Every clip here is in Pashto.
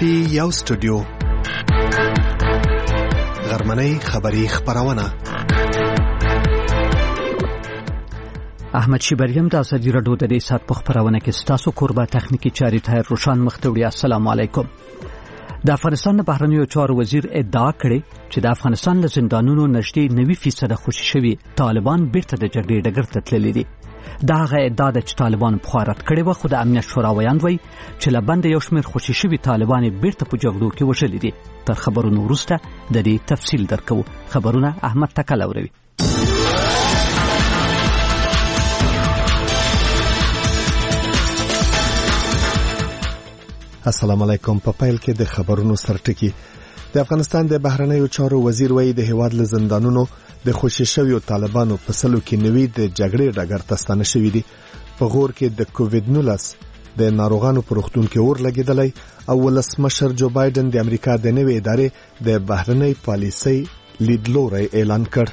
کې یو سټوډیو غرمنۍ خبری خبرونه. احمد شیبریم د ازادي راډیو د دې سات په خبرونه کې ستاسو قربا تخنیکی چاري طاهر روشان مختوړي. السلام علیکم. د افغانستان بهرنیو چارو وزیر ادعا کړې چې د افغانستان له زندانونو نږدې 90% خوشي شوي طالبان بیرته د جګړې ډګر ته تللي دي. دا هغه ادعا ده چې طالبان په خارات کړې و، خو د امنیت شورا ویاند وایي چې له بند یو شمېر خوشي شوي طالبان بیرته په جګړو کې وژلي دي. تر خبرونو وروسته د دې تفصیل درکو. خبرونه احمد تکل اوروي. السلام علیکم. په پیل کې د خبرونو سرټکی. د افغانستان د بهرنیو چارو وزیر وایي د هیواد له زندانونو د خوشي شویو طالبانو په سلو کې نوي د جګړې ډګر ته ستانه شوي دي. په غور کې د کووډ-19 د ناروغانو په روغتون کې اور لګیدلی او ولسمشر جو بایدن د امریکا د نوې ادارې د بهرنۍ پالیسۍ لیدلوری اعلان کړ.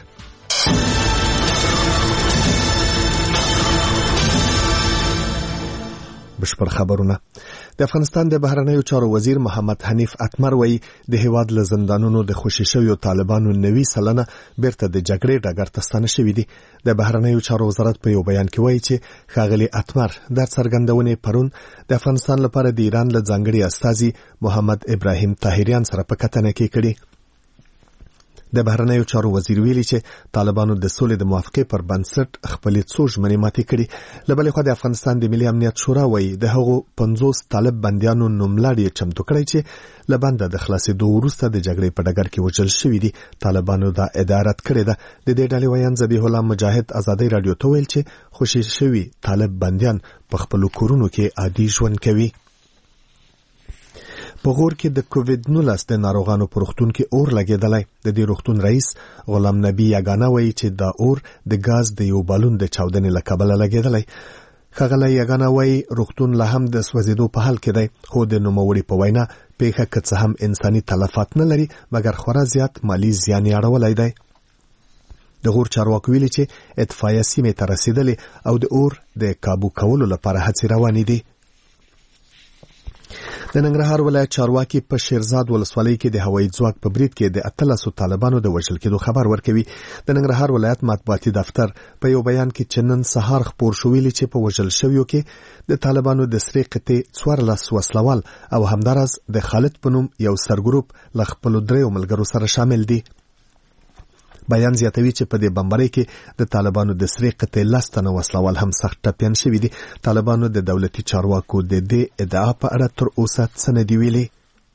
بشپړ خبرونه. د افغانستان د بهرنیو چارو وزیر محمد حنیف اتمر وایي د هیواد له زندانونو د خوشي شویو طالبانو 90% بیرته د جګړې ډګر ته ستانه شوي دي. د بهرنیو چارو وزارت په یو بیان کې وایي چې ښاغلي اتمر د څرګندونې پرون د افغانستان لپاره د ایران له ځانګړي استازي محمد ابراهیم طاهریان سره په کتنه کې کړي. د بهرنیو چارو وزیر ویلي چې طالبانو د سولې د موافقې پر بنسټ خپلې څو ژمنې ماتې کړي. له بلې خوا د افغانستان د ملي امنیت شورا وایي د هغو 50 طالب بندیانو نوملړ چمتو کړی چې له بنده د خلاصېدو وروسته د جګړې په ډګر کې وژل شوي دي. طالبانو دا ادعا رد کړې ده. د دې ډلې ویاند ذبیح الله مجاهد ازادي راډیو ته ویل چې خوشي شوي طالب بندیان په خپلو کورونو کې عادي ژوند کوي. په غور کې د کووډ-19 د ناروغانو په روغتون کې اور لګیدلی. د دې روغتون رئیس غلام نبی یګانه وایي چې دا اور د ګاز د یو بالون د چاودنې له کبله لګیدلی. ښاغلی یګانه وایي روغتون لا هم د سوځېدو په حال کې دی، خو د نوموړي په وینا پیښه که څه هم انساني تلفات نه لري مګر خورا زیات مالی زیان یې اړولی دی. د غور چارواکو ویلي چې اطفایه سیمې ته رسېدلې او د اور د کابو کولو لپاره هڅې روانې دي. د ننګرهار ولایت چارواکي په شیرزاد ولسوالۍ کې د هوایي ځواک په برید کې د 13 طالبانو د وژل کېدو خبر ورکوي. د ننګرهار ولایت مطبوعاتي دفتر په یو بیان کې چې نن سهار خبر شو ویلي چې په وژل شویو کې د طالبانو د سرې قطې 14 وسلوال او همدارس د خالد په نوم یو سرګروپ له خپلو 3 ملګرو سره شامل دي. بیان زیاتوي چې په دې بمبارۍ کې د طالبانو د سرې قطې 10 تنه وسلوال هم سخت ټپیان شوي دي. طالبانو د دولتي چارواکو د دې ادعا په اړه تر اوسه څه نه دي ویلي.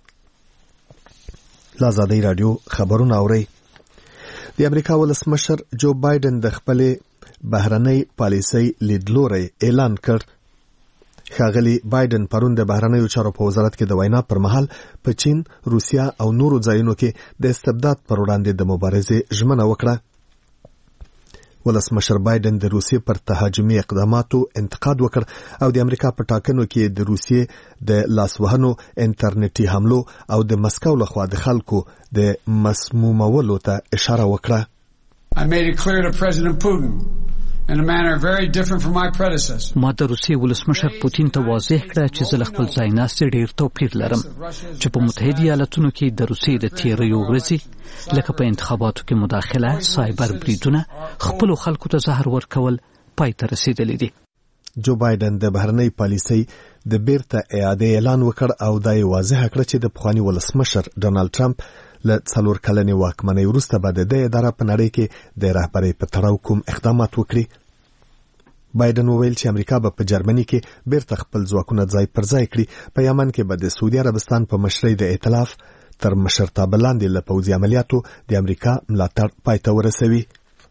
ازادي راډیو خبرونه اوري. د امریکا ولسمشر جو بایدن د خپلې بهرنۍ پالیسۍ لیدلوری اعلان کړ. ښاغلي بایدن پرون د بهرنیو چارو په وزارت کې د وینا پر مهال په چین، روسیا او نورو ځایونو کې د استبداد پر وړاندې د مبارزې ژمنه وکړه. ولسمشر بایدن د روسیې پر تهاجمي اقداماتو انتقاد وکړ او د امریکا په ټاکنو کې د روسیې د لاسوهنو، انټرنیټي حملو او د مسکو لخوا د خلکو د مسمومولو ته اشاره وکړه. I made it clear to President Putin in a manner very different from my predecessor. ما د روسیې ولسمشر پوتین ته واضح کړه چې زه له خپل ځای ناستې ډېر توپیر لرم چې په متحده ایالاتونو کې د روسیې د تیریو ورځې لکه په انتخاباتو کې مداخله، سایبر بریدونه، خپلو خلکو ته زهر ورکول پای ته رسېدلي دي. جو بایدن د بهرنۍ پالیسۍ د بیرته اعادې اعلان وکړ او دا یې واضح کړه چې د پخواني ولسمشر ډونالد ټرمپ له 4 کلنې واکمنۍ وروسته به د دې اداره په نړۍ کې د رهبرۍ په تړاو کوم اقدامات وکړي. بایدن وویل چې امریکا به په جرمني کې بیرته خپل ځواکونه ځای پر ځای کړي. په یمن کې به د سعودي عربستان په مشرۍ د ائتلاف تر مشرتابه لاندې له پوځي عملیاتو د امریکا ملاتړ پای ته ورسوي.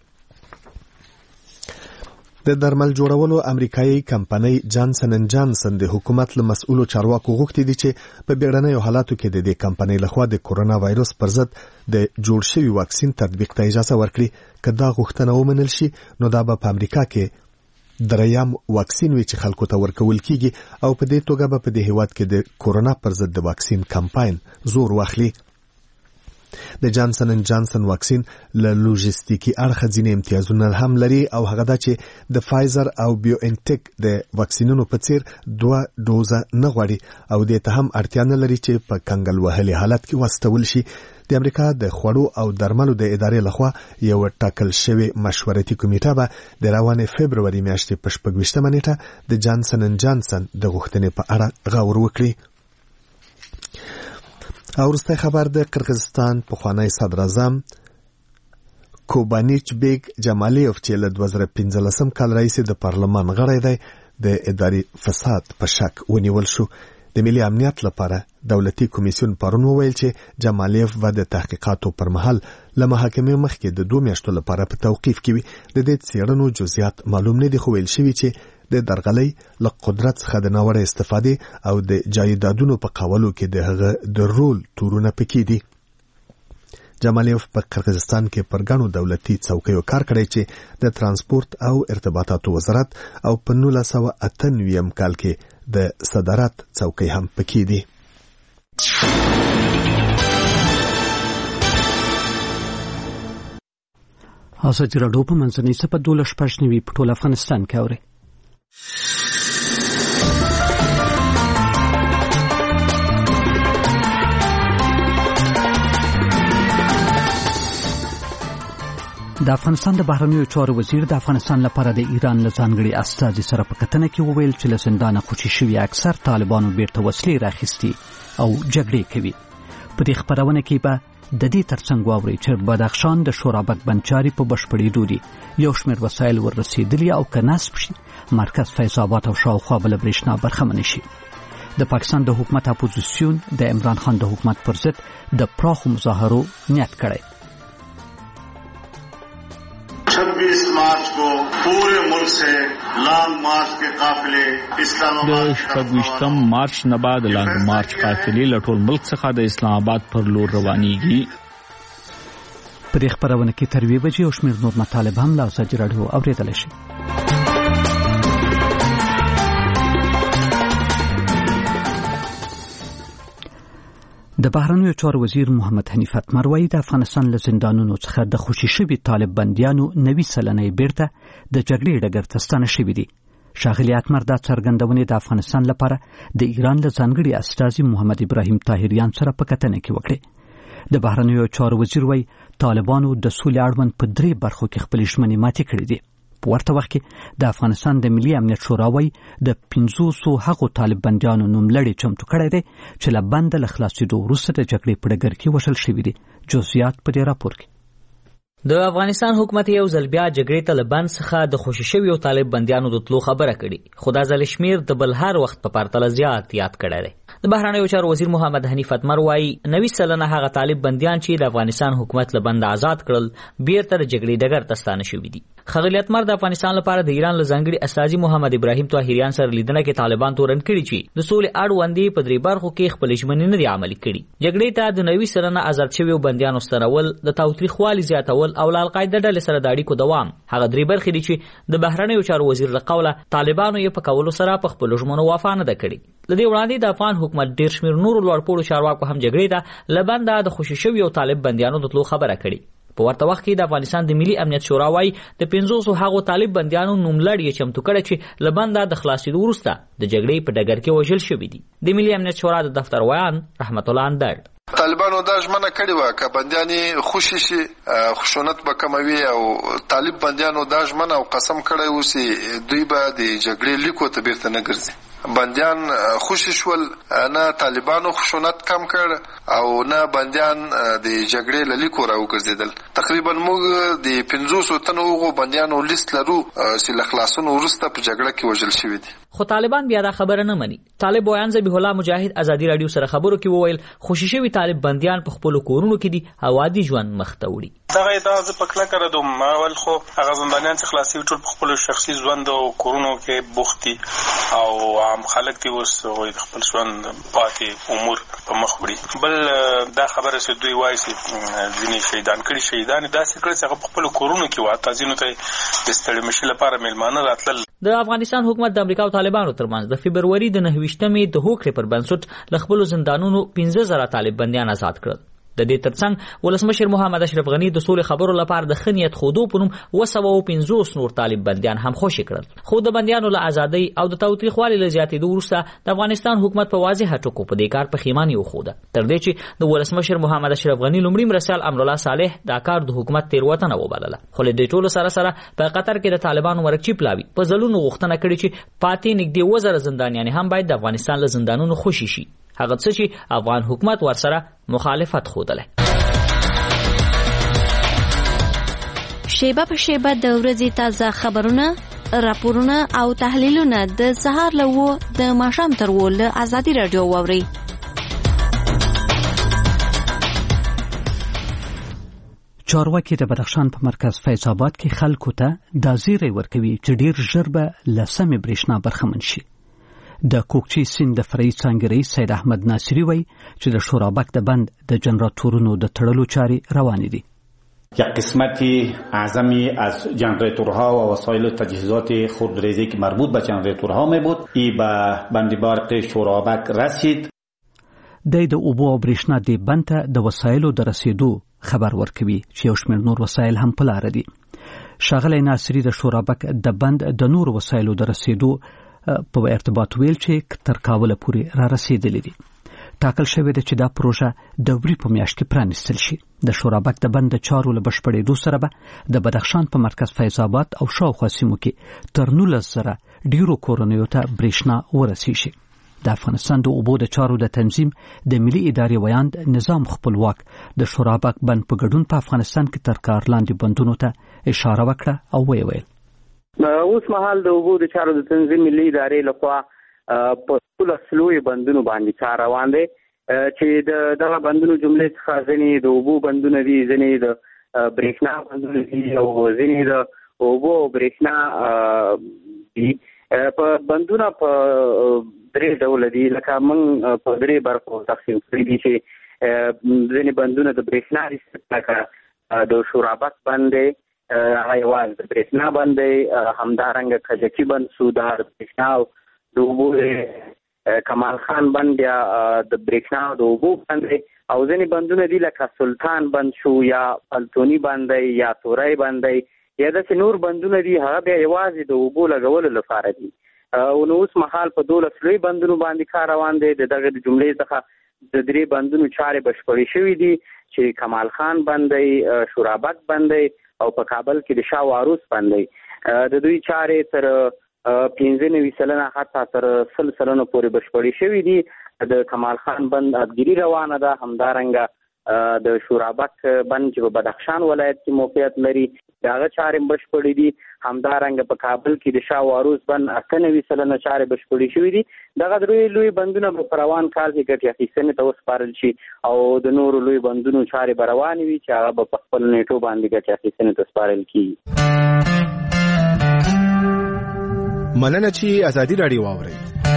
د درمل جوړولو امریکایي کمپنۍ جانسن اند جانسن د حکومت له مسؤلو چارواکو غوښتي دي چې په بیړنیو حالاتو کې د دې کمپنۍ لخوا د کورونا وایرس پر ضد د جوړ شوي واکسین تطبیق ته اجازه ورکړي. که دا غوښتنه ومنل شي نو دا به په امریکا کې دریم واکسین وي چې خلکو ته ورکول کیږي او په دې توګه به په دې هیواد کې د کورونا پر ضد د واکسین کمپاین زور واخلي. د جانسن اند جانسن واکسین له لوجستیکي اړخه ځینې امتیازونه هم لري او هغه دا چې د فایزر او بیو انټیک د واکسینونو په څیر 2 ډوزه نه غواړي او د ته هم اړتیا نه لري چې په کنګل وهلي حالت کې واستول شي. د امریکا د خوړو او درملو د ادارې لخوا یو ټاکل شوی مشورتي کمیټه به د روانې فبروري میاشتې په 28 نیټه د جانسن اند جانسن د غوښتنې په اړه غور وکړي. او وروستی خبر د قرغیزستان پخوانی صدر اعظم کوبانیچ بیگ جمالیوف چې له 2015 کال راهیسې د پارلمان غړی دی د اداري فساد په شک ونیول شو. د ملي امنیت لپاره دولتي کمیسیون پرون وویل چې جمالیوف به د تحقیقاتو پر مهال له محاکمې مخکې د 2 میاشتو لپاره په توقیف کې وي. د دې څېړنو جزئیات معلوم نه دي خو ویل شوي چې د درغلۍ له قدرت څخه د ناوړه استفادې او د جایدادونو په قولو کې د هغه د رول تورونه پکې دي. جمالیوف په قرغیزستان کې پر ګڼو دولتي څوکیو کار کړی چې د ترانسپورت او ارتباطاتو وزارت او په 1998 کال کې د صدارت څوکۍ هم پکې دي. ازادي راډیو په منځنۍ سپه 12 په ټول افغانستان کې اوري. د افغانستان د بهرنیو چارو وزیر د افغانستان لپاره د ایران له ځانګړي استازي سره په کتنه کې وویل چې له زندانه خوشي شوي اکثر طالبانو بیرته وسلې راخیستي او جګړې کوي. په دې خبرونه کې به د دې ترڅنګ واوري چې بدخشان د شورابک بنچاري په بشپړېدو دي، یو شمېر وسایل وررسېدلي او که نصب شي مرکز فیض آباد او شاوخوا به له برېښنا برخمن شي. د پاکستان د حکومت اپوزیسیون د عمران خان د حکومت پر ضد د پراخو مظاهرو نیت کړی. 26 मार्च को पूरे मुल्क से लॉन्ग मार्च के काफिले اسلام آباد د 26 مارچ نه بعد لانګ مارچ قافلې له ټول ملک څخه د اسلام آباد پر لور روانيږي. په دې خبرونه کې تر 2 بجې او شمېر نور مطالب هم له ازادي راډیو اوریدل شي. د بهرنیو چارو وزیر محمد حنیف اتمر وایي د افغانستان له زندانونو څخه د خوشي شوي طالب بندیانو 90 سلنه بیرته د جګړې ډګر ته ستانه شوي دي. ښاغلي اتمر دا څرګندونې د افغانستان لپاره د ایران له ځانګړي استازي محمد ابراهیم طاهریان سره په کتنه کې وکړې. د بهرنیو چارو وزیر وایي طالبانو د سولې اړوند په 3 برخو کې خپلې ژمنې ماتې کړې دي. په ورته وخت کې د افغانستان د ملي امنیت شورا وایي د 500 هغو طالب بندیانو نوملړی چمتو کړی دی چې له بنده له خلاصېدو وروسته د جګړې په ډګر کې وژل شوي دي. جزئیات په دې راپور کې. د افغانستان حکومت یو ځل بیا جګړې ته له بند څخه د خوشي شویو طالب بندیانو د تلو خبره کړې، خو دا ځل شمېر د بل هر وخت په پرتله زیات یاد کړی دی. د بهرنیو چارو وزیر محمد حنیف اتمر وایي 90 سلنه هغه طالب بندیان چې د افغانستان حکومت له بند آزاد کړل بیرته د جګړې ډګر ته ستانه شوي دي. ښاغلي اتمر د افغانستان لپاره د ایران له ځانګړي استازي محمد ابراهیم طاهریان سره لیدنه کې طالبان تورن کړي چې د سولې اړوندې په 3 برخو کې خپل ژمنې نه دي عملي کړي. جګړې ته د 90 سلنه آزاد شویو بندیانو ستنول، د تاوتریخوالي زیاتول او له القاعده ډلې سره د اړیکو دوام هغه 3 برخې دي چې د بهرنیو چارو وزیر له قوله طالبانو یې په کولو سره په خپل ژمنو وفا نه ده کړې. لدې وړاندې د افغان حکومت ډېر شمېر نورو لوړپوړو چارواکو هم جګړې ته له بنده د خوشي شویو طالب بندیانو د تلو خبره کړې. په ورته وخت کې د افغانستان د ملي امنیت شورا وایي د 500 هغو طالب بندیانو نوملړ یې چمتو کړی چې له بنده د خلاصېدو وروسته د جګړې په ډګر کې وژل شوي دي. د ملي امنیت شورا د دفتر ویان رحمت الله اندړ طالبانو دا ژمنه کړې وه که بندیان خوشي شي خشونت به کموي، او طالب بندیانو دا ژمنه او قسم کړی و چې دوی به د جګړې لیکو ته بیرته نه ګرځي. بندیان خوشي شول، نه طالبانو خشونت کم کړ او نه بندیان د جګړې له لیکو راوګرځېدل. تقریبا موږ د 500 تنو هغو بندیانو لیست لرو چې له خلاصون وروسته په جګړه کې وژل شوي دي. خو طالبان بیا دا خبره نه مني. طالب ویان ذبیح الله مجاهد ازادي راډیو سره خبرو کې وویل خوشي شوي طالب بندیان په خپلو کورونو کې دي او عادي ژوند مخ ته وړي. دغه ادعا زه په کلکه ردوم. اول خو هغه زندانیان چې خلاص شوي ټول په خپلو شخصي ژوند او کورونو کې بوخت دي او عام خلک دي اوس د خپل ژوند پاتې امور په مخ وړي. بل دا خبره چې دوی وایي چې ځینې شهیدان کړي، شهیدان یې داسې کړي چې هغه په خپلو کورونو کې وه، حتی ځینو ته د ستړي مشي لپاره میلمانه راتلل. د افغانستان حکومت د امریکا او طالبانو ترمنځ د فبروري د 29مې د هوکړې پر بنسټ له خپلو زندانونو 15,000 طالب بندیان آزاد کړل. د دې ترڅنګ ولسمشر محمد اشرف غنی د سولې خبرو لپاره د خنیت خودو په نوم 250 نور طالب بنديان هم خوشي کړل. خو د بنديانو له ازادۍ او د تاوتریخوالي له زیاتېدو وروسته د افغانستان حکومت په واضحه ټکو په دې کار پښیماني وښوده، تر دې چې د ولسمشر محمد اشرف غنی لومړي مرستیال امرالله صالح دا کار د حکومت تیروتنه وبلله. خو له دې ټولو سره په قطر کې د طالبانو مرکچی پلاوي په ځلونو غوښتنه کړې چې پاتې نږدې 1000 زندانیان هم باید د افغانستان له زندانونو خوشي شي، هغه څه چې افغان حکومت ورسره مخالفت ښودله. شیبه په شیبه د ورځې تازه خبرونه، راپورونه او تحلیلونه د سهار له 9 د ماښام تر 10 له ازادي رادیو واورئ. چارواکي د بدخشان په مرکز فیض آباد کې خلکو ته دا زیری ورکوي چې ډیر ژر به له سمې برېښنا برخمن شي. د کوکچې سیند د فرعي څانګې رئیس سید احمد ناصري وایي چې د شورابک د بند د جنراتورونو د تړلو چارې روانې دي. یک قسمتی اعظمی از جنراتورها و وسایل تجهیزات خودریزی که مربوط به جنراتورها می بود ای به بند برق شورابک رسید. د اوبو او برېښنا د بند ته د وسایلو د رسیدو خبر ورکوي چې یو شمېر نور وسایل هم په لاره دي. ښاغلی ناصري د شورابک د بند د نور وسایلو د رسیدو په ارتباط ویل چې تر کابل پورې را رسیدلې دي. ټاکل شوی دی چې دا پروژه د وری په میاشت کې پرانیستل شي. د شورابک د بند چارو له بشپړېدو سره به د بدخشان په مرکز فیض آباد او شاوخوا سیمو کې تر 19,000 ډیرو کورنیو ته برېښنا ورسیږي. د افغانستان د اوبو د چارو د تنظیم د ملي ادارې ویاند نظام خپلواک د شورابک بند په ګډون په افغانستان کې تر کار لاندې بندونو ته اشاره وکړه او ویل اوس مهال د اوبو د چارو د تنظیم ملي ادارې لخوا په ټول سلوي بندونو باندې کار روان دی چې دغه بندونو جملې څخه ځینې د اوبو بندونه دي، ځینې د برېښنا بندونه دي او ځینې د اوبو او برېښنا دي. په بندونه په 3 ډول دي، لکه موږ په 3 برخو تقسیم کړي دي چې ځینې بندونه د برېښنا دي، لکه د شورابک بند دی، هغه یوازې د برېښنا بند دی، همدارنګه کجکي بند سودار برېښنا او د اوبو کمال خان بند یا د برېښنا او د اوبو بند دی، او ځینې بندونه دي لکه سلطان بند شو یا پلتوني بند دی یا تورای بند دی یا داسې نور بندونه دي، هغه بیا یوازې د اوبو لګولو لپاره دي. او نو اوس مهال په 12 لوی بندونو باندې کار روان دی. دغه د جملې څخه د 3 بندونو چارې بشپړې شوې دي چې کمال خان بند دی، شورابک بند دی او په کابل کې د شاه واروس بند دی. د دوی چارې تر 95% حتی تر 100% پورې بشپړې شوې دي. د کمال خان بند ابګيري روانه ده، همدارنګه د شورابک بند چې په بدخشان ولایت کې موقعیت لري داغه چارې بشپړې دي. همدارنګه په کابل کې د شاه واروس بند 98% چارې بشپړې شوې دي. دغه لوی بندونه په روان کال کې ګټې اخیستنې ته وسپارل شي او د نورو لوی بندونو چارې به روانې وي چې هغه په خپل نیټو باندې ګټې اخیستنې ته سپارل کیږي. مننه چې ازادي رادیو واورئ.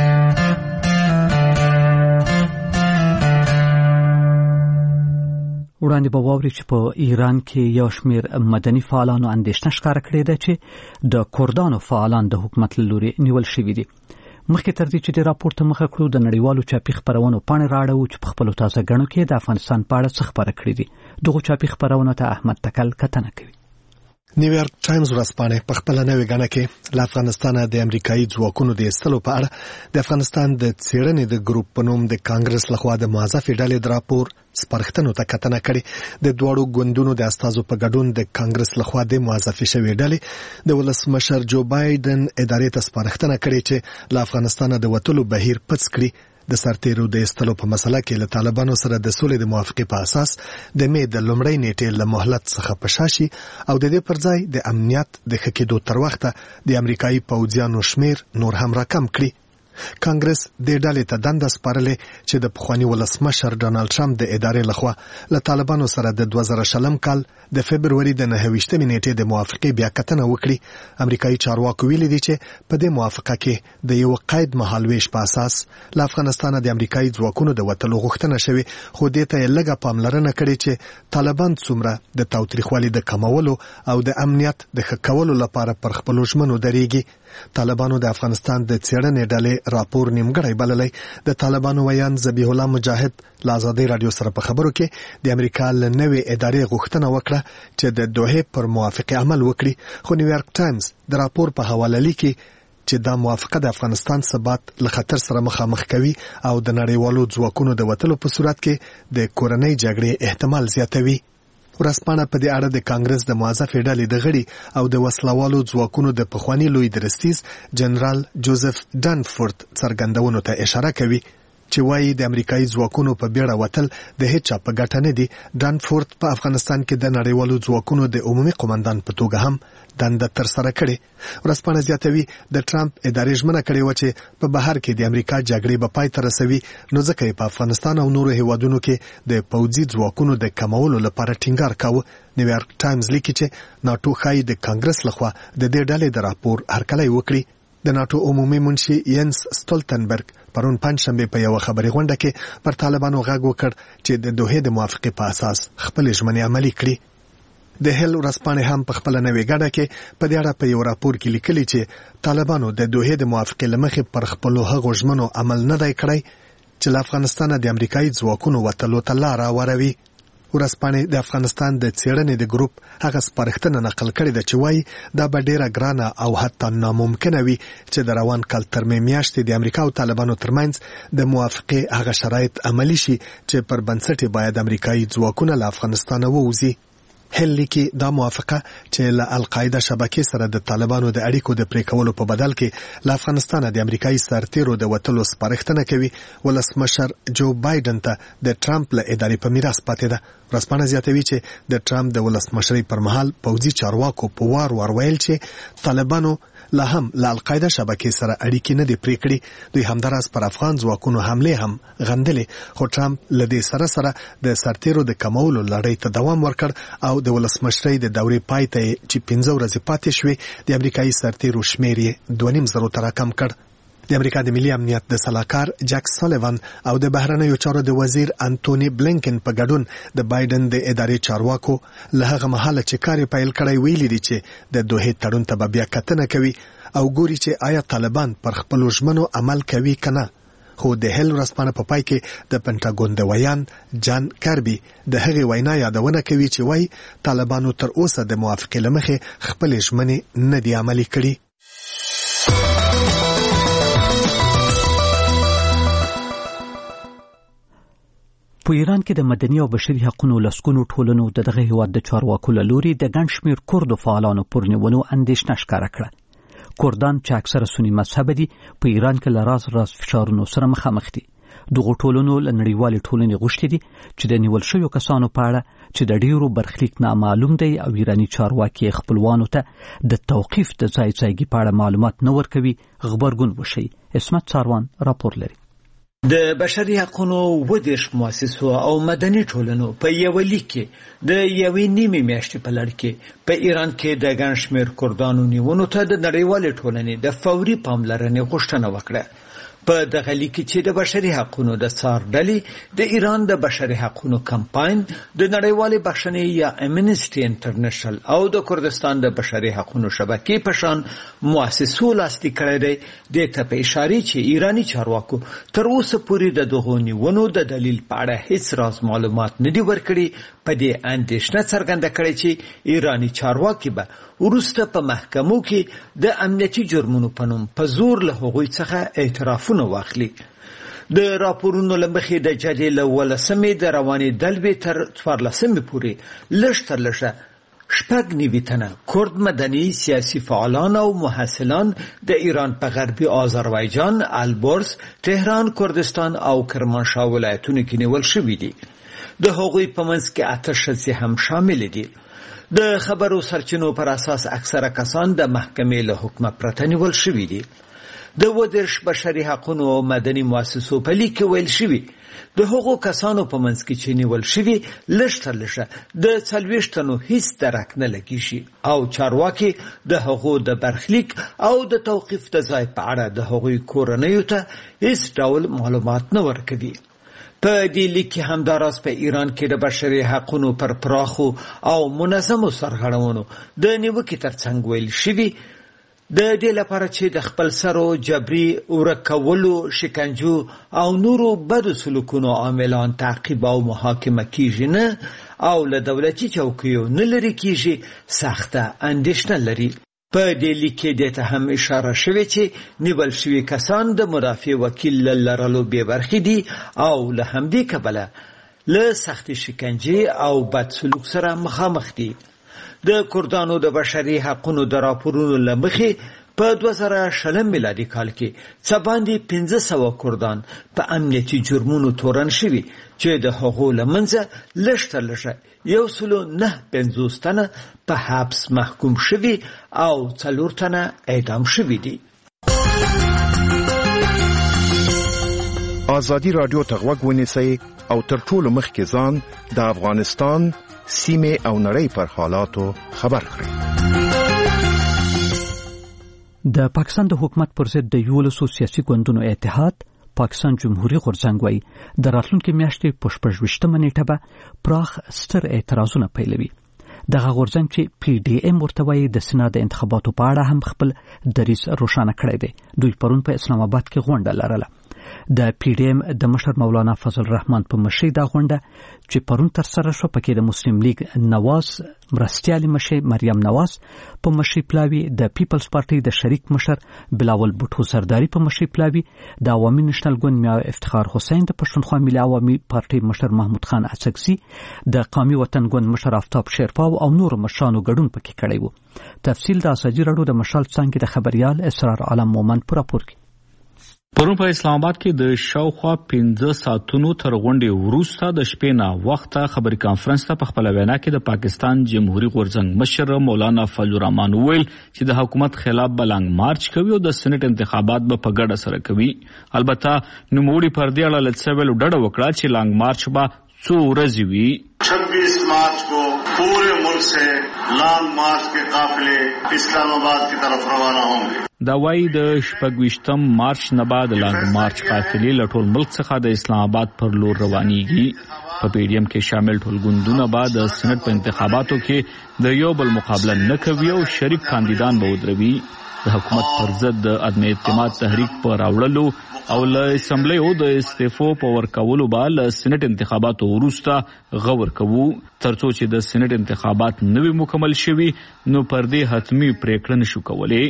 وړاندې به واوري چې په ایران کې یو شمېر مدني فعالانو اندېښنه ښکاره کړې ده چې د کردانو فعالان د حکومت له لوري نیول شوي دي. مخکې تر دې چې د راپور ته مخه کړو د نړیوالو چاپي خپرونو پاڼې راړو چې په خپلو تازه ګڼو کې د افغانستان په اړه څه خبره کړې دي. دغو چاپي خپرونو ته احمد تکل کتنه کوي. نیویارک ټایمز ورځپاڼه په خپل نوې غاڼه کې له افغانستان د امریکایي ځواکونو د ایستلو په اړه د افغانستان د څېړنې د ګروپ په نوم د کانګرس لخوا د موظفې ډلې د راپور سپارښتنو ته کتنه کړې. د دواړو ګوندونو د استازو په ګډون د کانګرس لخوا د موظفې شوې ډلې د ولسمشر جو بایدن ادارې ته سپارښتنه کړې چې له افغانستان د وتلو بهیر پڅ کړي. د سرتیرو د ایستلو په مسله کې له طالبانو سره د سولې د موافقې په اساس د مې د لومړۍ نیټې له مهلت څخه پشاشي او د دې پر ځای د امنیت د ښه کېدو تر وخته د امریکایي پوځیانو شمیر نور هم راکم کړي. کانګرس د ډلې ته دنده سپارلې چې د پخواني ولسمشر ډانلډ ټرمپ د ادارې لخوا له طالبانو سره د 2020 کال د فبروري د 29 نیټې د موافقې بیا کتنه وکړي. امریکایي چارواکو ویلي دي چې په دې موافقه کې د یو قید مهالويش په اساس له افغانستان د امریکایي ځواکونو د وتلو غوښتنه شوې، خو دې ته لږه پاملرنه کړې چې طالبان څومره د تاوتریخوالي د کمولو او د امنیت د ښه کولو لپاره پر خپلو ژمنو درېږي. طالبانو د افغانستان د څېړنې ډلې راپور نیمګړی بللی. د طالبانو ویان ذبیح الله مجاهد له ازادۍ راډیو سره په خبرو کې د امریکا له نوې ادارې غوښتنه وکړه چې د دوحې پر موافقه عمل وکړي، خو نیویارک ټایمز د راپور په حواله لیکي چې دا موافقه د افغانستان ثبات له خطر سره مخامخ کوي او د نړیوالو ځواکونو د وتلو په صورت کې د کورنۍ جګړې احتمال زیاتوي. ورځپاڼه په دې اړه د کانګرس د موظفې ډلې د غړي او د وسلوالو ځواکونو د پخواني لوی درستیز جنرال جوزف ډانفورد څرګندونو ته اشاره کوي چې وایي د امریکایي ځواکونو په بیړه وتل د هیڅ چا په ګټه نه دي. ډانفورد په افغانستان کې د نړیوالو ځواکونو د عمومي قومندان په توګه هم دنده ترسره کړې. ورځپاڼه زیاتوي د ټرمپ ادارې ژمنه کړې وه چې په بهر کې د امریکا جګړې به پای ته رسوي، نو ځکه یې په افغانستان او نورو هیوادونو کې د پوځي ځواکونو د کمولو لپاره ټینګار کاوه. نیویارک ټایمز لیکي چې ناټو ښایي د کانګرس لخوا د دې ډلې د راپور هرکلی وکړي. د ناټو عمومي منشي ینس ستولتنبرګ پرون پنځشنبه په یو خبري غونډه کې پر طالبانو غږ وکړ چې د دوحې د موافقې په اساس خپل ژمنې عملي کړي. د هل ورځپاڼې هم په خپل نوې غاډه کې په دې اړه په یو راپور کې لیکلي چې طالبانو د دوحې د موافقې لمخې پر خپل هغو ژمنو عمل نه دی کړی چې له افغانستان د امریکایي ځواکونو وتلو ته لار هواروي. ورځپاڼې د افغانستان د څېړنې د ګروپ هغه سپارښتنه نقل کړې ده چې وایي دا به ډیره ګرانه او حتی ناممکنه وي چې د روان کال تر مې میاشتې د امریکا او طالبانو ترمنځ د موافقې هغه شرایط عملي شي چې پر بنسټ باید امریکایي ځواکونه له افغانستان ووځي. هل لیکي دا موافقه چې له القاعده شبکې سره د طالبانو د اړیکو د پرې کولو په بدل کې له افغانستان د امریکایي سرتیرو د وتلو سپارښتنه کوي، ولسمشر جو بایدن ته د ټرمپ له ادارې په میراث پاتې ده. ورځپاڼه زیاتوي چې د ټرمپ د ولسمشرۍ پر مهال پوځي چارواکو په وار ویل چې طالبانو لا هم له القاعده شبکې سره اړیکې نه دي پرې کړې. دوی همداراز پر افغان ځواکونو حمله هم غندلې، خو ټرمپ له دې سره د سرتیرو د کمولو لړۍ ته دوام ورکړ او د ولسمشرۍ د دورې پای ته چې 15 ورځې پاتې شوې د امریکایي سرتیرو شمیر یې 2.5 ته راکم کړ. د امریکا د ملي امنیت د سلاکار جک سالیوان او د بهرنیو چارو د وزیر انټونی بلینکن په ګډون د بایدن د ادارې چارواکو له هغه مهاله چې کار پیل کړی ویلي دي چې د دوحې تړون ته بیا کتنه کوي او ګوري چې آیا طالبان پر خپل ژمنو عمل کوي کنه. خو د هل ورځپاڼه په پای کې د پنټاګون د ویان جان کاربي د هغې وینا یادونه کوي چې وایي طالبانو تر اوسه د موافقې له مخې خپل ژمنې نه دي عملي کړي. په ایران کې د مدني او بشري حقوقو لسکونو ټولنو دغه هیواد د چارواکو له لوري د ګڼ شمېر کورد فعالانو پر نیولو اندېښنه ښکاره کړه. کردان چې اکثره سنی مذهب دي په ایران کې له راز فشارونو سره مخامخ دي. دغه ټولنو له نړیوالې ټولنې غوښتي دي چې د نیول شویو کسانو په اړه چې د ډیرو برخلیک نامعلوم دی او ایرانی چارواکي خپلوانو ته د توقیف د ځایګي په اړه معلومات نه ورکوي غبرګون وشي. اسمت ساروان راپور لري. د بشري حقوقو ودیش مؤسسو او مدني ټولنو په یو لیک کې د یوې نیمې میاشتې په لړ کې په ایران کې د ګڼ شمېر کردانو نیونو ته د نړیوالې ټولنې د فوري پاملرنې غوښتنه وکړه. په دغه لیک کې چې د بشري حقوقو د څار ډلې د ایران د بشري حقوقو کمپاین د نړیوالې بخښنې یا امنیسټي انټرنیشنل او د کردستان د بشري حقوقو شبکې په شان مؤسسو لاسلیک کړی دی. د ته په اشاره چې ایرانی چارواکو تر اوسه پورې د دغو نیونو د دلیل په اړه هیڅ راز معلومات نه دي ورکړي. په دې اندېښنه څرګنده کړې چې ایرانی چارواکي به وروسته په محکمو کې د امنیتي جرمونو په نوم په زور له هغوی څخه اعترافونه واخلي. د راپورونو له مخې د جدې له 18 د روانې دلوې تر 14 پورې لږ تر لږه 9 تنه کرد مدني سیاسي فعالان او محصلان د ایران په غربي آذربایجان، البرز، تهران، کردستان او کرمانشاه ولایتونو کې نیول شوي دي. د هغوی په منځ کې 8 ښځې هم شامل دي. د خبرو سرچینو پر اساس اکثره کسان د محکمې له حکمه پرته نیول شوي دي. د ودرش بشري حقوقو او مدني مؤسسو په لیک کې ویل شوي د هغو کسانو په منځ کې چې نیول شوي لږ تر لږه د 40 تنو هیڅ درک نه لګیږي او چارواکي د هغو د برخلیک او د توقیف د ځای په اړه د هغوی کورنیو ته هیڅ ډول معلومات نه ورکوي. په دې لیک کې همداراز په ایران کې د بشري حقوقو پر پراخو او منظمو سرغړونو د نیوکې ترڅنګ ویل شوي د دې لپاره چې د خپل سرو جبري ورکولو شکنجو او نورو بدو سلوکونو عاملان تعقیب او محاکمه کیږي نه او له دولتي چوکیو نه لري کیږي سخته اندېښنه لري. په دې لیک کې دته هم اشاره شوې چې نیول شوي کسان د مرافع وکیل لرلو بې برخې دي او له همدې کبله له سختې شکنجې او بد سلوک سره مخامخ دي. د کردانو د بشري حقونو د راپورونو له مخې په 2020 میلادي کال کې څه باندې 1500 کردان په امنیتي جرمونو تورن شوي چې د هغو له منځه لږ تر لږه 109 تنه په حبس محکوم شوي او 4 تنه اعدام شوي دي. آزادی رادیو ته غوږ ونیسئ او تر ټولو مخکې ځان د افغانستان سیمه او نړۍ پر حالاتو خبر کړئ. د پاکستان د حکومت پر ضد د 11 سیاسي ګوندونو اتحاد پاکستان جمهوریت غورځنګ وایي د راتلونکي میاشتې په 28 نیټه به پراخ ستر اعتراضونه پیلوي. دغه غورځنګ چې پی ډی ایم ورته وایي د سنا د انتخاباتو په اړه هم خپل دریځ روښانه کړی دی. دوی پرون په اسلام آباد کې غونډه لرله. د پی ډی ایم د مشر مولانا فضل الرحمن په مشرۍ دا غونډه چې پرون تر سره شو پکې د مسلم لیگ نواز مرستیالي مشر مریم نواز په مشرۍ پلاوي، د پیپلز پارټي د شریک مشر بلاول بوټو سرداری په مشرۍ پلاوي، د عوامي نېشنل ګوند میا افتخار حسین د پښتونخوا ملي عوامي پارټي مشر محمود خان اڅکزي، د قومي وطن ګوند مشر آفتاب شیرپاو او نور مشرانو ګډون پکې کړی وو. تفصیل د ازادي رادیو د مشال څنګه د خبريال اسرار عالم مومن پر راپور کې. پرون په اسلام آباد کې د شاوخوا 15 ساعتونو تر غونډې وروسته د شپې نه وخته خبري کانفرنس ته په خپل وینا کې د پاکستان جمهوریت غورځنګ مشر مولانا فضل الرحمن ویل چې د حکومت خلاف بلنګ مارچ کوي او د سېنات انتخابات به په ګډه سره کوي. البته نوموړي پر دې اړه لڅویل ډډه وکړه چې لانګ مارچ به څو ورځې وي. 26 मार्च को पूरे मुल्क से लॉन्ग मार्च के काफिले इस्लामाबाद की तरफ रवाना होंगे. دا وايي د 28 مارچ نه بعد لانګ مارچ قافلې له ټول ملک څخه د اسلام آباد پر لور روانيږي. په پی ډی ایم کې شامل ټول ګوندونه بعد د سېنات په انتخاباتو کې د یو بل مقابله نه کوي او شریک کاندیدان به ودروي. د حکومت پر ضد د عدم اعتماد تحریک پر راوړلو او له اسمبلی او د استعفو په ورکولو به له سېنات انتخاباتو وروسته غور کوو. ترڅو چې د سېنات انتخابات نوي مکمل شوي نو پر دې حتمی پریکړه نشو کولای.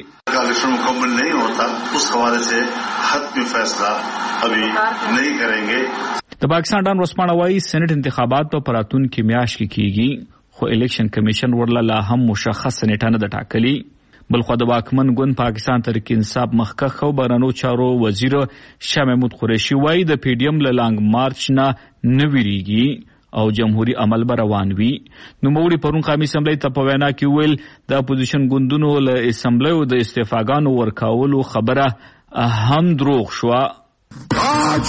مکمل نہیں ہوتا اس حوالے سے حتمی فیصلہ ابھی نہیں کریں گے. د پاکستان ډان ورسپانه وايي سېنات انتخابات په پراتون کې میاشت کې کیږي خو الیکشن کمیشن ورله لا هم مشخص نیټه نه ټاکلي. بلخو د واکمن ګوند پاکستان تحریک انصاف مخکښ او بهرنیو چارو وزیر شاه محمود قریشي وايي د پی ډی ایم له لانګ مارچ نه ویریږي او جمهوریت عمل به روان وي. نوموړي پرون قومي اسمبلی ته په وینا کې ویل د اپوزیشن ګوندونو له اسمبلی او د استعفاګانو ورکولو خبره هم دروغ شو. आज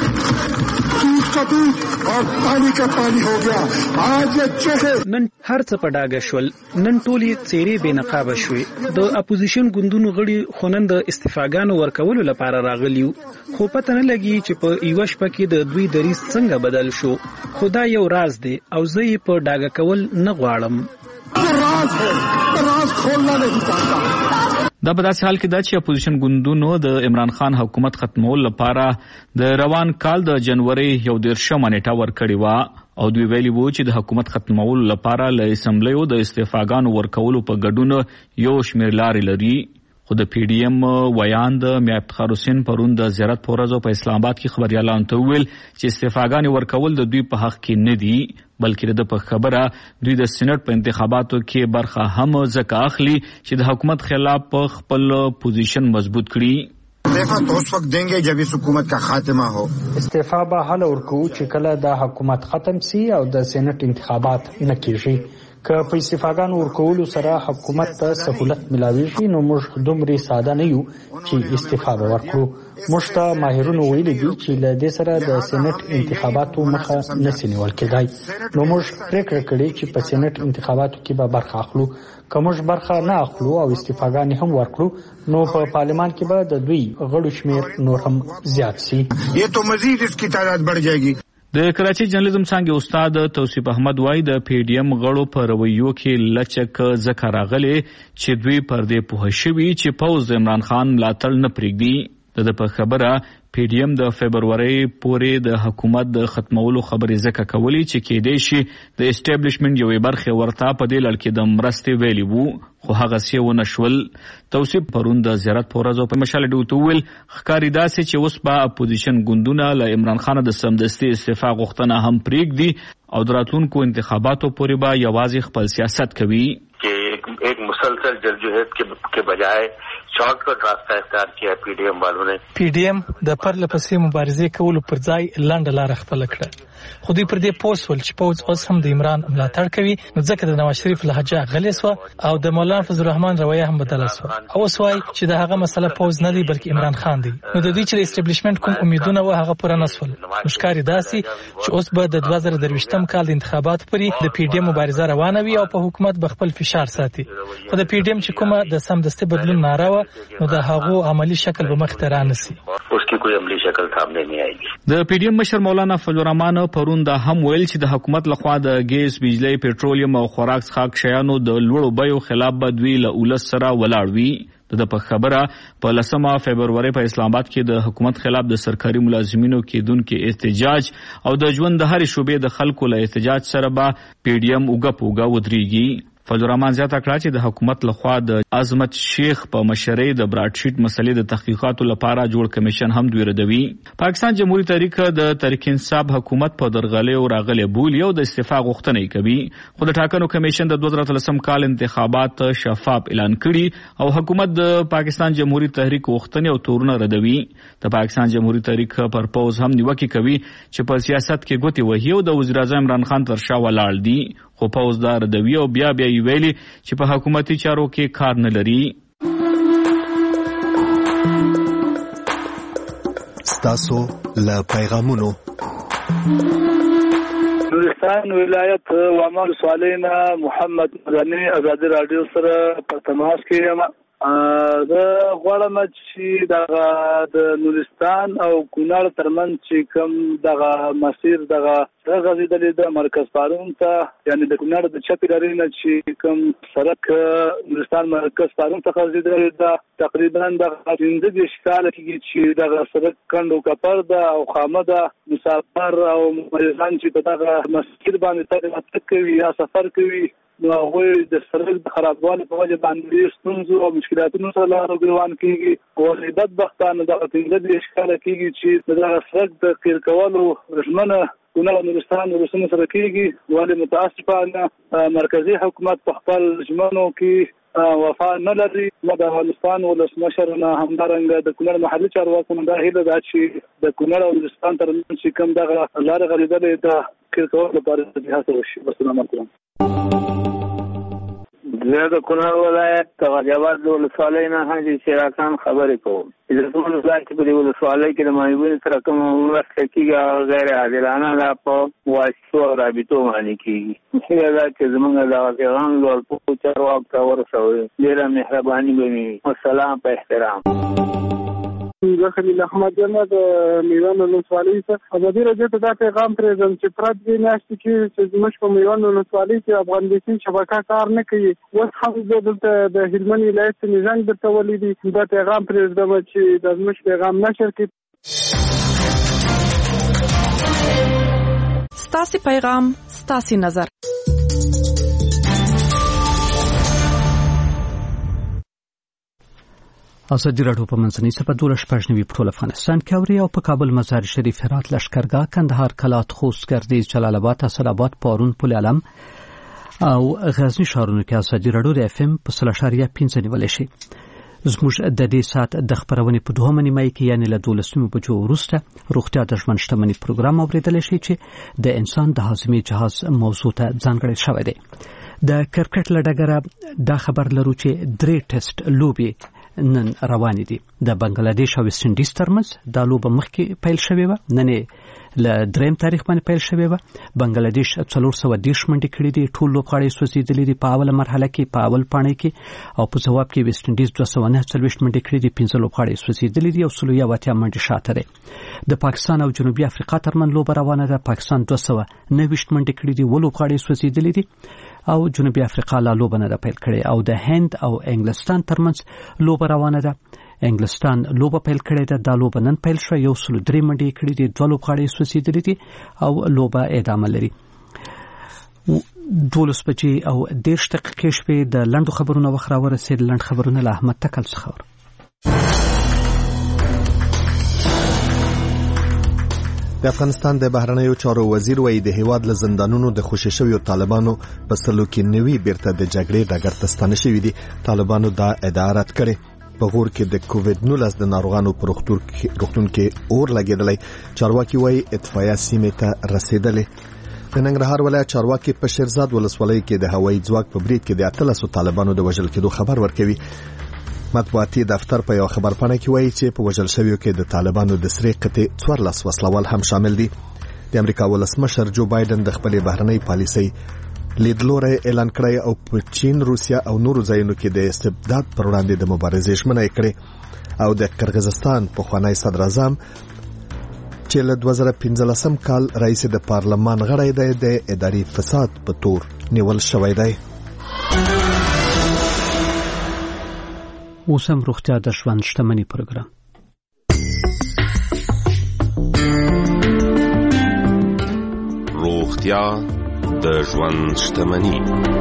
दूध का दूध और पानी का पानी हो गया. आज ये चेहरे نن هر څه په ډاګه شول. نن ټولې څېرې بې نقابه شوې. د اپوزیشن ګوندونو غړي خونن د استعفاګانو ورکولو لپاره راغلیو خو پته نه لګي چې په یوه شپه کې د دوی دریځ څنګه بدل شو. خدا یو راز دی او زه یې په ډاګه کول نه غواړم. राज खोलना नहीं चाहता. دا په داسې حال کې ده چې اپوزیشن ګوندونو د عمران خان حکومت ختمولو لپاره د روان کال د جنوري 11 نیټه ورکړې وه او دوی ویلي وو چې د حکومت ختمولو لپاره له اسمبلی او د استعفاګانو ورکولو په ګډون یو شمېر لارې لري. خو د پی ډی ایم ویاند میا افتخار حسین پرون د زیارت په ورځ په اسلام آباد کې خبريالانو ته ویل چې استعفاګانې ورکول د دوی په حق کې نه دي بلکې د په خبره دوی د سېنات په انتخاباتو کې برخه هم ځکه اخلي چې د حکومت خلاف خپل پوزیشن مضبوط کړي. استعفا تو اس وقت دیں گے جب اس حکومت کا خاتمہ ہو. استعفا به حل ورکو چې کله د حکومت ختم سي او د سېنات انتخابات نه کیږي. که په استعفاګانو ورکولو سره حکومت ته سہولت ملاويږي نو موږ دومره ساده نه یو چې استعفا ورکړو. موږ ته ماهرونو ویلي دي چې له دې سره د سېنات انتخاباتو مخه نه سنول کېدای. نو موږ پریکړه کړې چې په سېنات انتخاباتو کې به برخه اخلو. که موږ برخه نه اخلو او استعفاګانې هم ورکړو نو په پارلمان کې به د دوی غړو شمیر نور هم زیات شي. یہ تو مزید اس کی تعداد بڑھ جائے گی. د کراچي جرنالیزم څانګې استاد توصیف احمد وای د پی ډی ایم غړو په رویو کې لچک ذکر راغلی چې دوی پر دې پوه شوي چې پوز د عمران خان ملاتړ نه پرېږدي. د په خبره پی ډی ایم د فبرورۍ پورې د حکومت د ختمولو خبرې ځکه کولی چې کېدای شي د اسټابلیشمنټ یوې برخې ورته په دې لړ کې د مرستې ویلي وو خو هغه څه ونه شول. توصیف پرون د زیارت په ورځ په مشال ډیوټ ویل ښکاري داسې چې اوس به اپوزیشن ګوندونه له عمران خان د سمدستي استعفا غوښتنه هم پرېږدي او د راتلونکو انتخاباتو پورې به یوازې خپل سیاست کوي. एक मुसलसल जद्दोजहद के बजाय शॉर्टकट रास्ता اختیار کیا پی ډی ایم والو نے. پی ډی ایم د پرله پسې مبارزې کولو پر ځای لنډه لار خپل کړه. خو دوی پر دې پوسول چې پوز اوس هم د عمران ملاتړ کوي نو ځکه د نواز شریف لهجه غلې سو او د مولانا فضل الرحمن رویه هم بدله سو او اوس وایي چې د هغه مسله پوز نه دی بلکې عمران خان دی. نو د دې چې د اسټابلیشمنت کوم امیدونه و هغه پوره نه سول. مشکاري داسي چې اوس به د 2023م کال د انتخابات پورې د پی ډی ایم مبارزه روانه وي او په حکومت به خپل فشار ساتي. خو د پی ډی ایم چې کومه د سمدستي بدلون ناره و نو د هغو عملی شکل به مخ ته رانسي. उसकी कोई अमली शक्ल सामने नहीं आएगी. د پی ډی ایم مشر مولانا فضل الرحمن پرون دا هم ویل چې د حکومت لخوا د ګیس، بجلی، پټرولیم او خوراک څښاک شیانو د لوړو بیو خلاف بدوی له ولس سره ولاړ وي. د په خبره په 10 فبرورۍ په اسلام آباد کې د حکومت خلاف د سرکاري ملازمینو کېدونکو احتجاج او د ژوند د هرې شوبې د خلکو له احتجاج سره به پی ډی ایم اوګه پوګه ودرېږي. فضل الرحمن زیاته کړه چې د حکومت لخوا د عظمت شیخ په مشرۍ د براډشیټ مسلې د تحقیقاتو لپاره جوړ کمیشن هم دوی ردوي. پاکستان جمهوریت تحریک د تحریک انصاف حکومت په درغلې او راغلې بولی او د استعفا غوښتنه کوي. خو د ټاکنو کمیشن د 2013 کال انتخابات شفاف اعلان کړي او حکومت د پاکستان جمهوریت تحریک غوښتنې او تورونه ردوي. د پاکستان جمهوریت تحریک پر پوز هم نیوکه کوي چې په سیاست کې ګوتې وهي او د وزیر اعظم عمران خان تر شا ولاړ دي. خو پوزدار دوی او بیا ویلي چې په حکومتي چارو کې کار نه لري. ستاسو له پیغامونو نورستان ولایت وامل سوالینا محمد مدني آزادي رادیو سره په تماس کې یم. دا غواړم چې د نورستان او کونړ ترمنځ چې کوم دغه مسیر دغه غزیدلې د مرکز پارون ته یعنی د کونړ د چپی لري نه چې کوم سړک نورستان مرکز پارون ته غزیدلې ده تقریبا د 15 کال کې چې دغه سړک کندو کپر ده او خامه ده مسافر او مریضان چې په دغه مسیر باندې تګ کوي یا سفر کوي نو هغوی د سړک د خرابوالي په وجه باندې ستونزو او مشکلاتونو سره روان کېږي او بدبختانه دغه 15 کاله کېږي چې دغه سړک د قیر کولو ژمنه کونړ نورستان ولسونو سره کېږي ولې متاسفانه مرکزي حکومت په خپل ژمنو کې وفا نه لري. د افغانستان ولسمشر نه همدارنګه د کونړ محلي چارواکو نه دا هیله ده چې د کونړ او نورستان ترمنځ چې کوم دغه لارې غځېدلې د قیر کولو لپاره هڅه وشي. السلام علیکم. زه د کونړ ولایت د غجاوات د ولسوالۍ نه حاجي شیراخان خبرې کوم. د ټول ولایت په دې ولسوالۍ کې د مایوبین سره کوم مرسته کېږي هغه غیر عادلانه ده په واسطو او رابطو باندې کېږي. هیله ده چې زموږ دغه پیغام لوړ چارواکو ته ورسوي. ډېره مهرباني به وي. والسلام په احترام. زه خلیل احمد یم د میوند ولسوالۍ څخه. ازادي راډیو ته دا پیغام پرېږدم چې پرد دې میاشتې کې چې زموږ په میوند ولسوالۍ کې افغان بیسین شبکه کار نه کوي. اوس هم زه دلته د هلمند ولایت نژنګ درته ولیدي دا پیغام پرېږدم چې د زموږ پیغام نشر کړي. ستاسې پیغام ستاسې نظر. ازادي راډیو په منځنۍ سپه 12 په ټول افغانستان کې اوري او په کابل مزار شریف هرات لشکرګاه کندهار کلات خوست ګردیز جلال آباد حسن آباد پارون پل علم او غزنی ښارونو کې ازادي راډیو د اف ام په 0.5 نیولې شي. زموږ د دې سات د خبرونې په 2 نیمه کې یعنی له 12 بجو وروسته روغتیا د ژوند شتمنۍ پروګرام اوریدل شي چې د انسان د هاضمې جهاز موضوع ته ځانګړی شوی دی. د کرکټ لډګره دا خبر لرو چې 3 ټیسټ لوبي نن روان دي. د بنگلاديش او ویسټ انډیز ترمنځ دا لوبه مخکې پیل شوې و. نن ل دریم تاریخ باندې پیل شوې و. بنگلاديش 410 منډې کړې دي، ټول لوبغاړي سوځېدلې دي په اوله مرحله کې په اول پاڼې کې، او په جواب کې ویسټ انډیز 249 منډې کړې دي، 15 لوبغاړي سوځېدلې دي او 180 منډې شاته دي. د پاکستان او جنوبي افریقا ترمن لوبه روانه ده. پاکستان 290 منډې کړې دي، و لوبغاړي سوځېدلې دي او جنوبي افریقا لا لوبه نه ده پیل کړې. او د هند او انګلستان ترمنځ لوبه روانه ده. انګلستان لوبه پیل کړې ده، دا لوبه نن پیل شوه، 103 منډې کړې دي، 2 لوبغاړي سوځېدلي دي او لوبه ادامه لري. 12 بجې او 10 دقیقې شپې د لنډو خبرونو وخت راورسېد. لنډ خبرونه له احمد تکل څخه. د افغانستان د بهرنیو چارو وزیر وایي د هیواد له زندانونو د خوشي شویو طالبانو په سلو کې نوي بیرته د جګړې ډګر ته ستانه شوي دي. طالبانو دا ادعا رد کړې. په غور کې د کووډ 19 د ناروغانو په روغتون کې اور لګېدلی. چارواکي وایي اطفائیه سیمې ته رسیدلې. د ننګرهار ولایت چارواکي په شیرزاد ولسوالۍ کې د هوایي ځواک په برید کې د 13 طالبانو د وژل کېدو خبر ورکوي. مطبوعاتي دفتر په یو خبرپاڼه کې وایي چې په وژل شویو کې د طالبانو د سرې قطې 14 وسلوال هم شامل دي. د امریکا ولسمشر جو بایدن د خپلې بهرنۍ پالیسۍ لیدلوری اعلان کړی او په چین، روسیا او نورو ځایونو کې د استبداد پر وړاندې د مبارزې ژمنه کړې. او د قرغیزستان پخوانی صدر اعظم چې له 2015 کال رئیس د پارلمان غړی دی د اداري فساد په تور نیول شوی دی. اوس هم روغتیا د ژوند شتمني پروګرام. روغتیا د ژوند شتمني.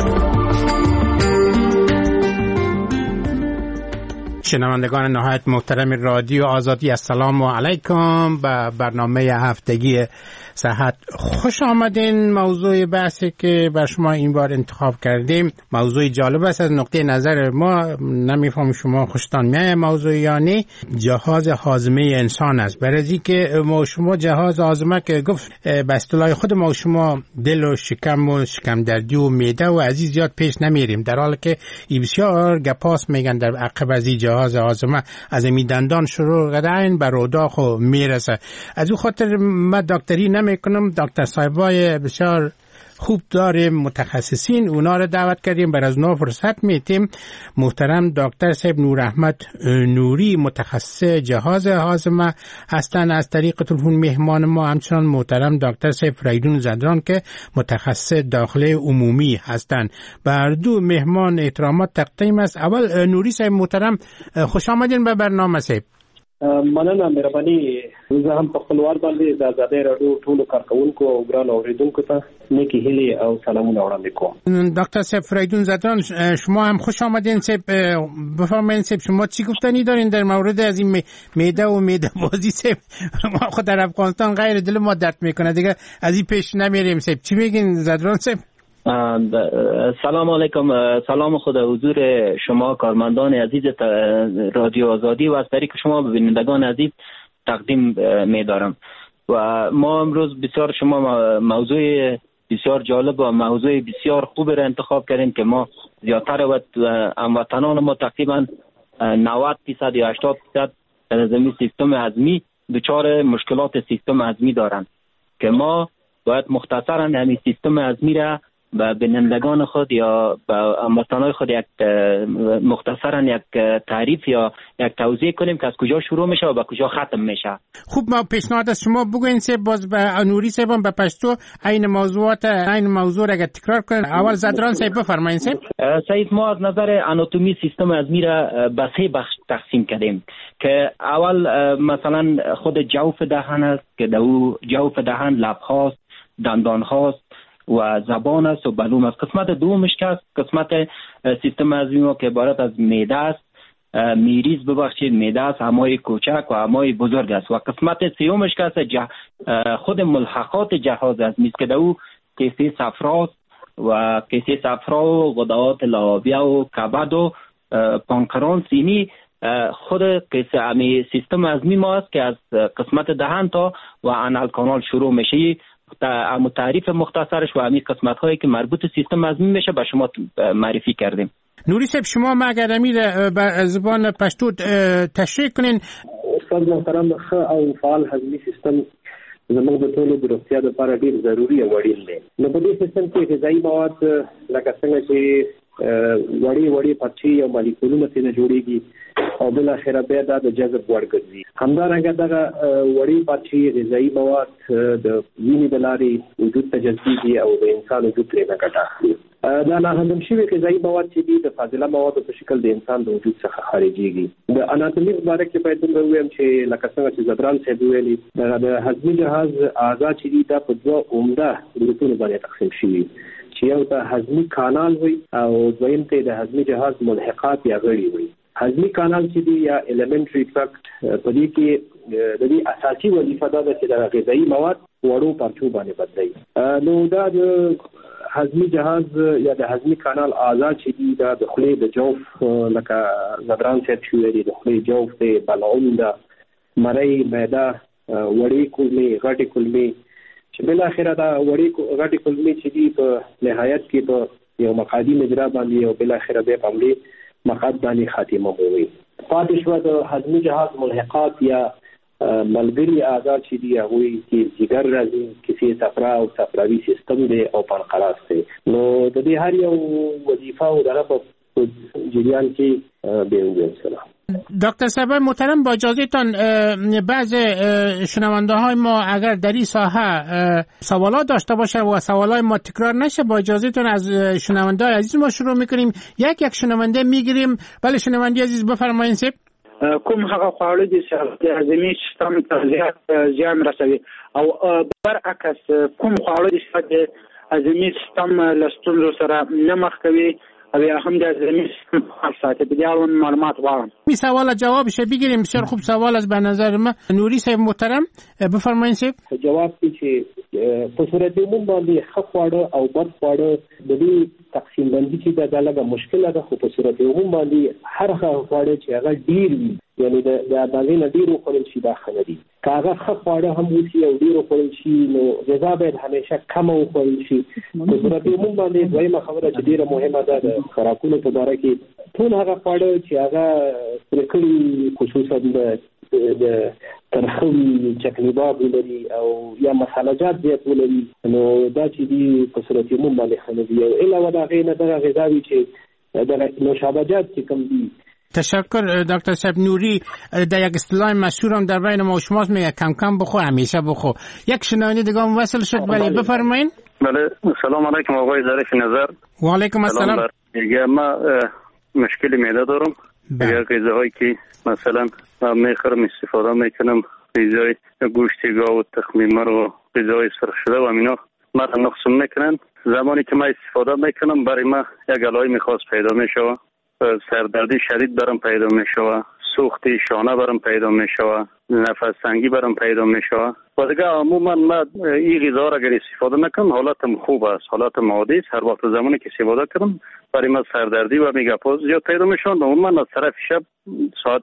شنوندگان نهایت محترم رادیو آزادی، السلام علیکم. به برنامه هفتگی صحت خوش آمدین. موضوع بحثی که بر شما این بار انتخاب کردیم موضوع جالب است. از نقطه نظر ما، نمیفهم شما خوشتان میاد موضوع یا نه، جهاز هاضمه انسان است. برای که ما شما جهاز هاضمه که گفت به اصطلاح خود ما شما دل و شکم و شکم دردی و معده و از این زیاد پیش نمیریم، در حالی که بسیار گپاس میگن در عقب از این جهاز هاضمه از این دندان شروع قدرین بر روداخ و میرسه. از او خاطر ما دکتری نمیکنم، دکتر صاحبای بسیار خوب داریم متخصصین، اونا رو دعوت کردیم، بر از نو فرصت میتیم. محترم دکتر صاحب نور احمد نوری متخصص جهاز هاضمه هستن از طریق تلفن مهمان ما. همچنان محترم دکتر صاحب فریدون زدران که متخصص داخله عمومی هستن. بر دو مهمان احترامات تقدیم است. اول نوری صاحب محترم، خوش آمدین به برنامه صاحب. مننه مهرباني. زه هم په خپلوار باندې د آزادۍ راډیو ټولو کارکونکو او ګران اوریدونکو ته نیکی هیلې او سلامونه وړاندې کوم. دکتر صاحب فریدون زدران، شما هم خوش آمدین. صاحب بفرمایید صاحب شما چی گفتنی دارین در مورد از این معده و معده بازی؟ صاحب ما خود در افغانستان غیر دل ما درد میکنه دیگه، از این پیش نمیریم. صاحب چی میگین زدران صاحب؟ سلام علیکم. سلام خدا حضور شما کارمندان عزیز رادیو آزادی و از طریق شما بینندگان عزیز تقدیم می‌دارم. و ما امروز بسیار شما موضوع بسیار جالب و موضوع بسیار خوب را انتخاب کردیم که ما زیادتر هموطنان ما تقریبا 90% یا 80% در زمین سیستم هضمی دچار مشکلات سیستم هضمی دارند که ما باید مختصرا همین سیستم هضمی را به بینندگان خود یا به هموطنان خود یک مختصرا یک تعریف یا یک توضیح کنیم که از کجا شروع میشه و به کجا ختم میشه. خوب، ما پیشنهاد از شما بگوین سه باز به نوری صاحب به پشتو این موضوع را اگر تکرار کنین. اول زدران صاحب بفرمایید. سعید، ما از نظر آناتومی سیستم هضمی را به 3 بخش تقسیم کردیم که اول مثلا خود جوف دهن است که در او جوف دهن لب هاست، دندان هاست و زبان است و بلوم است. قسمت دومش که قسمت سیستم هضمی ما که عبارت از معده است، میریز ببخشید معده است، همای کوچک و همای بزرگ است. و قسمت سومش که خود ملحقات جهاز هضمی است که در او کیسه صفرا و کیسه صفرا و غدات لعابیه و کبد و پانکران سینی خود کیسه امی سیستم هضمی ما است که از قسمت دهن تا و انال کانال شروع میشه. تعریف مختصرش و همین قسمت هایی که مربوط سیستم هضمی میشه به شما معرفی کردیم. نوری صاحب شما ما اگر امیر به زبان پشتو تشریح کنین. استاد محترم، ښه او فعال هضمي سیستم زموږ د ټولو د روغتیا لپاره ډیر ضروري او اړین دی. نو په دې سیستم کې غذایی مواد لکه څنګه چې وړي پرچې او مالیکولونه څخه جوړیږي او بل اخر بیا د جذب وړ ګرځي. همدارنګه دغه وړي پرچې غذایی مواد د وینې د لارې وجود ته جذبیږي او د انسان وجود ترې نه ګټه اخلي. دا نه هضم شوي غذایی مواد چې دي د فاضله موادو په شکل د انسان د وجود څخه خارجيږي. د اناتومي باره کې باید ووایم چې لکه څنګه چې زبران صاحب ویلي د هضمي جهاز اعضاء چې دي دا په دوه عمده ګروپونو باندې تقسیم شوي چې یو ته هضمي کانال وي او دویم ته د هضمي جهاز ملحقات یا غړي وي. هضمي کانال چې دی یا الیمنټری ټرکټ په دې کې د دې اساسي وظیفه ده چې د غذایی مواد وړو پرچو باندې بدلي. نو دا د هضمي جهاز یا د هضمي کانال اعضاء چې دي دا د خولې د جوف لکه زبران صاحب چې ویلي د خولې جوف دی، بلعوم ده، مرۍ، معده، وړې کولمې، غټې کولمې چې بل اخره دا وړې غټې کولمې چې دي په نهایت کې په یو مقعدي مجرا باندې او بل اخره به په عملي مقعد باندې خاتمه کوي. پاتې شو د هضمي جهاز ملحقات یا ملګری اعضاء چې دي هغه کې جګر راځي، کیسې صفرا او صفراوي سیستم دی او پانقراس دی. نو د دې هر یو وظیفه او دغه په جریان کې به وګورئ. دکتر صاحب محترم، با اجازهتان بعض شنونده های ما اگر در این ساحه سوالات داشته باشه و سوالای ما تکرار نشه، با اجازهتان از شنونده های عزیز ما شروع میکنیم. یک شنونده میگیریم. بله شنونده عزیز بفرمایید. سیب کوم هغه خواړه دي چې د هضمي سیستم ته زیان رسوي او برعکس کوم خواړه دي چې د هضمي سیستم له ستونزو سره نه مخ کوي او هم د هضمي سیستم خاصه په دې اړه معلومات غواړم. می سوال جوابش بگیریم. بسیار خوب سوال از به نظر من. نوری صاحب محترم بفرمایید. صاحب جواب چې په صورت عموم باندې ښه خواړه او بد خواړه د دې تقسیم بندي چې دا لږه مشکله ده، خو په صورت عموم باندې هر خواړه چې هغه ډیر وي یعنی د اندازې نه ډیر خوړل شي دا ښه نه دي. که هغه ښه خواړه هم وشي او ډیر خوړل شي نو غذا باید همیشه کم وخوړل شي. په صورت عموم باندې دویمه خبره چې ډیره مهمه ده د خوراکونو په باره کې ټول هغه خواړه چې هغه پرېکړي خصوصا د ترخوي چکنیباب ولري او یا مساله‌جات زیات ولري نو دا چې دي په صورت عموم باندې ښه نه دي. او علاوه د هغې نه دغه غذاوي چې دغه نوشابه‌جات چې کوم دي. تشکر دکتر صاحب نوری. در یک اصطلاح مشهور هم در بین ما و شماست میگه کم کم بخور همیشه بخور. یک شنونده دیگه هم وصل شد. بله بفرمایید. بله سلام علیکم آقای ظریف نظر. و علیکم السلام. میگه ما مشکل معده دارم. یا غذاهایی که مثلا میخورم استفاده میکنم غذای گوشت گاو و تخم مرغ و غذای سرخ شده و اینا مرا نقص میکنن. زمانی که من استفاده میکنم برای ما یک علائم میخواست پیدا میشوه. سردردی شدید برام پیدا میشوه، سوختی شانه برام پیدا میشوه، نفس تنگی برام پیدا میشوه و دیگه عموما من این غذا را اگر استفاده نکنم حالتم خوب است، حالتم عادی است. هر وقت زمانی که استفاده کردم برای من سردردی و میگاپوز زیاد پیدا میشوند. عموما از طرف شب ساعت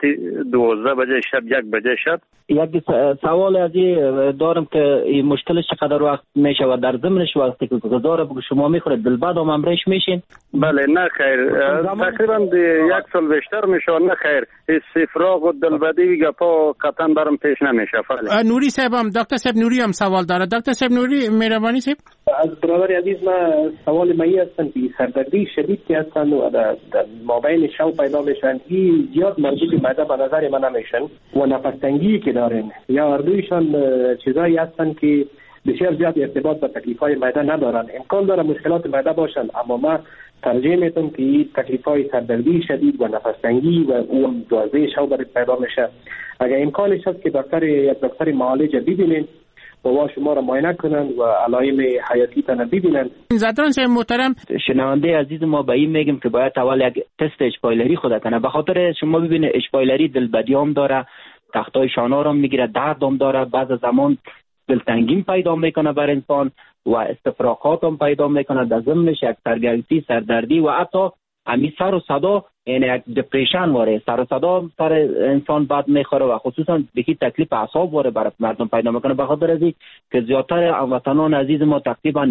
12 بجه شب 1 بجه شب. یک سوال از دارم که این مشکلش چقدر وقت میشه و در ضمنش وقتی که غذا را شما میخورید دلبد هم امرش میشین؟ بله نه خیر، تقریبا 1 سال بیشتر میشه. نه خیر، استفراغ و دلبدی گپا قطعا برام پیش نمیشه. فعلا نوری صاحب هم دکتر صاحب نوری هم سوال داره. دکتر صاحب نوری مهربانی صاحب. از برادر عزیز ما سوال مایی هستن که سردردی شدید که هستن و در مابین شو پیدا میشن این زیاد مربوط به معده به نظر من نمیشن و نفس تنگی که دارن یا اردویشان چیزایی هستن که بسیار زیاد ارتباط با تکلیف‌های معده ندارن. امکان داره مشکلات معده باشن اما ما ترجیح میدم که این تکلیف‌های سردردی شدید و نفس تنگی و اون دوازه شو برای پیدا میشه. اگر امکانش هست که دکتر معالج ببینین و شما را معاینه کنند و علائم حیاتی تان ببینند. زدران صاحب محترم، شنونده عزیز ما به این میگم که باید اول یک تست اشپایلری خود کنه. به خاطر شما ببینید اشپایلری دلبدی هم داره، تختای شانه هم میگیره، درد هم داره، بعض زمان دلتنگی پیدا میکنه بر انسان و استفراغات هم پیدا میکنه. در ضمنش یک سرگرمی، سردردی و حتی امی سر و صدا، یعنی یک دپریشن واره، سر و صدا سر انسان بد میخوره و خصوصا بکی تکلیف اعصاب واره برای مردم پیدا میکنه. به خاطر ازی که زیادتر هموطنان عزیز ما تقریبا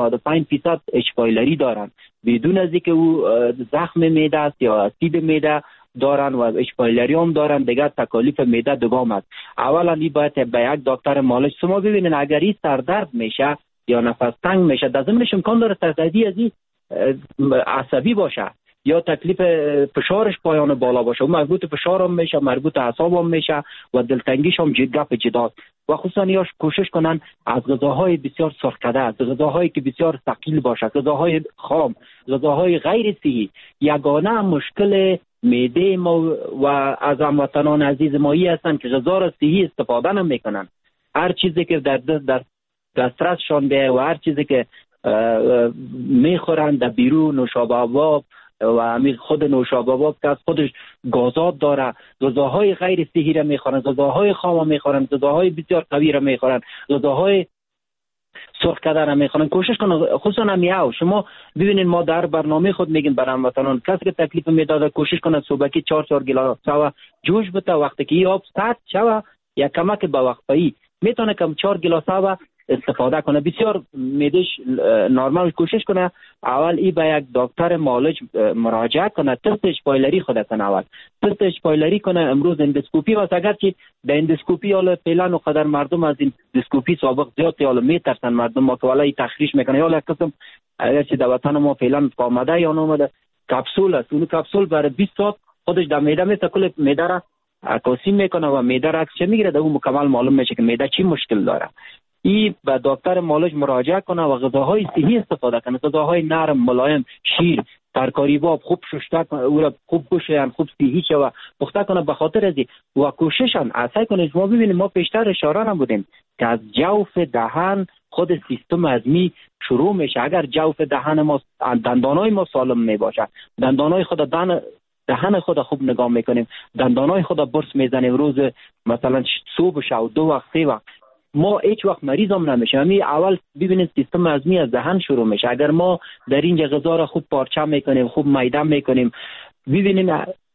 90-95% اشپایلری دارن بدون ازی که او زخم معده است یا اسید معده دارن و اشپایلری هم دارن. دیگه تکالیف معده دوام است. اولا این باید به یک دکتر معالج. شما ببینید اگر این سردرد میشه یا نفس تنگ میشه، در ضمنش امکان داره سردردی از این عصبی باشه یا تکلیف فشارش پایان بالا باشه، و مربوط فشار هم میشه، مربوط اعصاب هم میشه و دلتنگیش هم گپ جداست. و خصوصا یاش کوشش کنن از غذاهای بسیار سرخ کرده، از غذاهایی که بسیار ثقیل باشه، غذاهای خام، غذاهای غیر صحی. یگانه مشکل معده ما و از هموطنان عزیز ما هستن که غذا را صحی استفاده نمیکنن. هر چیزی که در دسترسشان بیه و هر چیزی که میخورن در بیرون نوشابه آباب و همین خود نوشابه آباب که از خودش گازات داره، غذاهای غیر صحی را میخورن، غذاهای خام میخورن، غذاهای بسیار قوی را میخورن، غذاهای سرخ کرده را میخورن. کوشش کنن خصوصا همیاو. شما ببینید ما در برنامه خود میگیم برای هموطنان کسی که تکلیف میداده کوشش کنه صبحی 4 گلاس جوش بده، وقتی که این آب سرد شوه یا کمک به وقت پایی میتونه کم 4 گلاس استفاده کنه. بسیار میدش نرمال کوشش کنه اول ای به یک دکتر معالج مراجعه کنه، تست اشپایلری خود کنه. اول تست اشپایلری کنه. امروز اندوسکوپی واسه اگر که به اندوسکوپی حالا فعلا و قدر مردم از این اندوسکوپی سابق زیاد حالا میترسن مردم، ما که والا تخریش میکنه حالا قسم اگر چه در وطن ما فعلا آمده یا نامده کپسول است، اون کپسول برای 20 ساعت خودش در معده میته، کل معده را عکاسی میکنه و معده را عکس میگیره، در اون مکمل معلوم میشه که معده چی مشکل داره. ای به دکتر معالج مراجعه کنه و غذاهای صحی استفاده کنه، غذاهای نرم ملایم، شیر، ترکاری باب خوب شسته کنه، او را خوب بشوین، خوب صحی شه و پخته کنه. به خاطر از و کوششن اسای کنه. ما ببینیم ما پیشتر اشاره نمودیم که از جوف دهن خود سیستم هضمی شروع میشه. اگر جوف دهن ما دندانای ما سالم میباشه، دندانای خود دهن خود خوب نگاه میکنیم، دندانای خود برس میزنیم روز مثلا صبح شو 2 وقت 3 وقت، ما هیچ وقت مریض هم نمیشه. همین اول ببینید سیستم هضمی از دهن شروع میشه. اگر ما در اینجا غذا را خوب پارچه میکنیم، خوب میده میکنیم، ببینید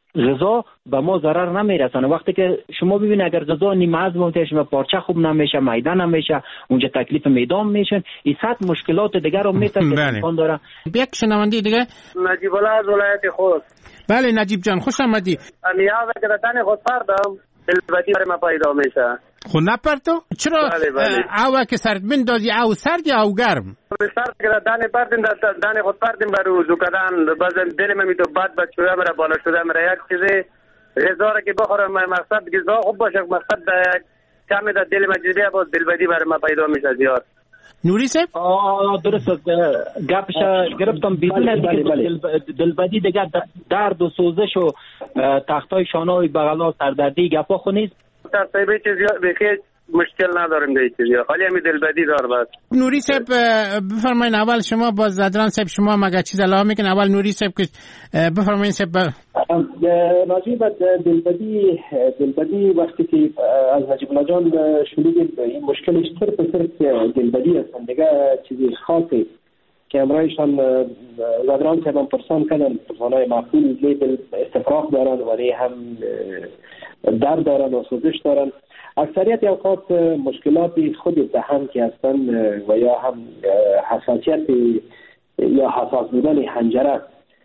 غذا به ما ضرر نمیرسونه. وقتی که شما ببینید اگر غذا نیم هضم بشه، شما پارچه خوب نمیشه، میده نمیشه، اونجا تکلیف میدان میشن، این صد مشکلات دیگر رو میتونه امکان داره. یک شنونده دیگه نجیب الله از ولایت خوست. بله نجیب جان خوش آمدی. امیاز که دادن خود پردم دلبدی برای ما پیدا میشه. خو نپرتو؟ چرا اوه که سرد بندازی او سرد یا او گرم؟ سرد که دانه پردیم دانه خود پردیم برو زکدن بازم دل من میتو باد شده مرا بالا شده مرا یک چیزی غذا را که بخورم مقصد غذا خوب باشه، مقصد کمی در دل مجیبه باز دلبدی برای ما پیدا میشه زیاد. نوری صاحب؟ درست گپش گرفتم. بدون دلبدی دیگه درد و سوزش و تختای شانه و بغلا سردردی گپا خو نیست. ترتیبی چیزی بخیر مشکل نداریم دیگه چیزی، خالی همین دلبدی دار بس. نوری صاحب بفرمایید اول شما با زدران صاحب شما مگه چیز علاوه میکنه؟ اول نوری صاحب که بفرمایید صاحب. راجع به دلبدی وقتی که از نجیب الله جان شنیدیم این مشکلش صرف دلبدی است، دیگه چیزی خاصی که امرایشان زدران صاحب پرسان کردن، پرسانای معقول لیبل استفراغ دارن ولی هم درد دارن و سوزش دارن. اکثریت اوقات مشکلات خود دهن که هستن و یا هم حساسیت یا حساس بودن حنجره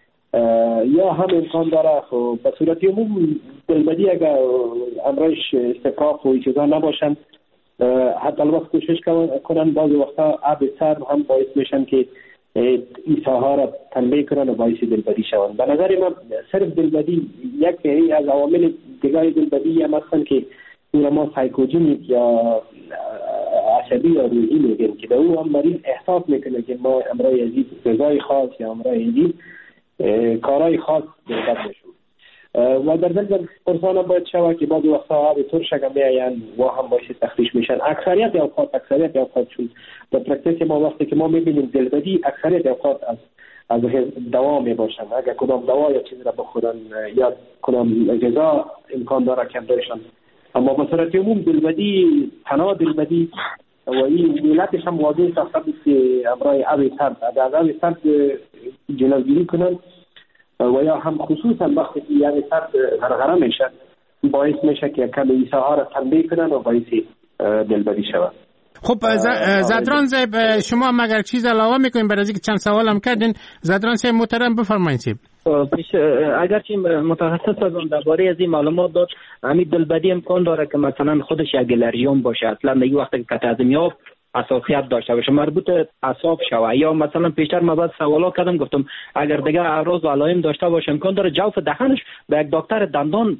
یا هم امکان داره. خب به صورت عموم دلبدی اگر امرایش استفراغ و چیزا نباشن، حتی الوقت کوشش کنن بعضی وقتا آب سرد هم باعث میشن که ایسا ها را تنبیه کنن و باعث دلبدی شون. به نظر من صرف دلبدی یک از عوامل دیگر دلبدی هم هستن که اون ما سایکوجینیک یا عصبی یا روحی میگیم که در او هم مریض احساس میکنه که ما امرای عزیز غذای خاص یا امرای عزیز کارهای خاص دلبد میشون و در دل پرسان باید شوه که بعضی وقتا آب ترش اگر میاین و هم باعث تخریش میشن. اکثریت اوقات چون در پرکتیس ما وقتی که ما میبینیم دلبدی اکثریت اوقات از دوا میباشن. اگر کدام دوا یا چیزی را بخورن یا کدام غذا امکان داره کم دارشن، اما به صورت عموم دلبدی تنها دلبدی و این ملتش هم واضح ساخته بود که امرای آب سرد از آب سرد جلوگیری کنن و یا هم خصوصا وقتی که یعنی سرد غرغره میشه باعث میشه که کم ایسا ها را تنبیه کنن و باعث دلبدی شود. خب زدران صاحب شما مگر چیز علاوه میکنین برای اینکه چند سوال هم کردین؟ زدران صاحب محترم بفرمایید. اگرچه متخصص درباره از این معلومات داد، همین دلبدی امکان داره که مثلا خودش یک الرژیوم باشه، اصلا در یک وقت که قطع از میاب حساسیت داشته باشه، مربوط اعصاب شوه، یا مثلا پیشتر ما بعد سوالا کردم گفتم اگر دیگه اعراض و علائم داشته باشه امکان داره جوف دهنش به یک دکتر دندان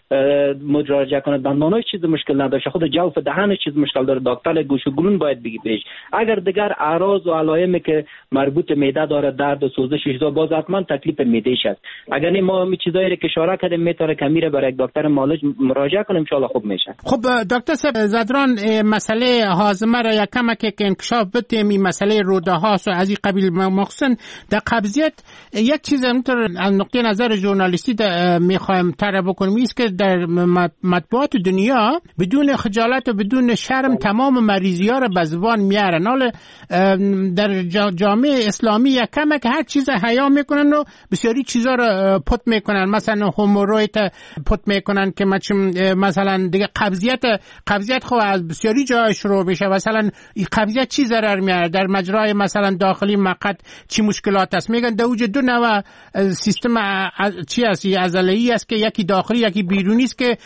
مراجعه کنه، دندانش چیز مشکل نداشته، خود جوف دهنش چیز مشکل داره، دکتر گوش و گلون باید بگی بهش. اگر دیگر اعراض و علائمی که مربوط معده داره، درد و سوزش چیزا، باز حتما تکلیف معدهش است. اگر نه ما می چیزایی که اشاره کردیم میتونه کمیره برای یک دکتر معالج مراجعه کنیم، ان شاء الله خوب میشه. خب دکتر صاحب زدران، مسئله هاضمه را کمک که انکشاف بدیم، این مسئله روده هاست و از این قبیل، مخصوصا در قبضیت یک چیز همینطور از نقطه نظر ژورنالیستی میخوایم طرح بکنیم، است که در مطبوعات دنیا بدون خجالت و بدون شرم تمام مریضی ها را به زبان میارن. حالا در جامعه اسلامی یک کمک هر چیز حیا میکنن و بسیاری چیزا را پت میکنن، مثلا هموروید پت میکنن که مثلا دیگه قبضیت خو از بسیاری جای شروع بشه، مثلا قبضیت چی ضرر میاره، در مجرای مثلا داخلی مقعد چی مشکلات است. میگن در وجود دو نوع سیستم چی است، عضله‌ای است که یکی داخلی یکی بیرونی است که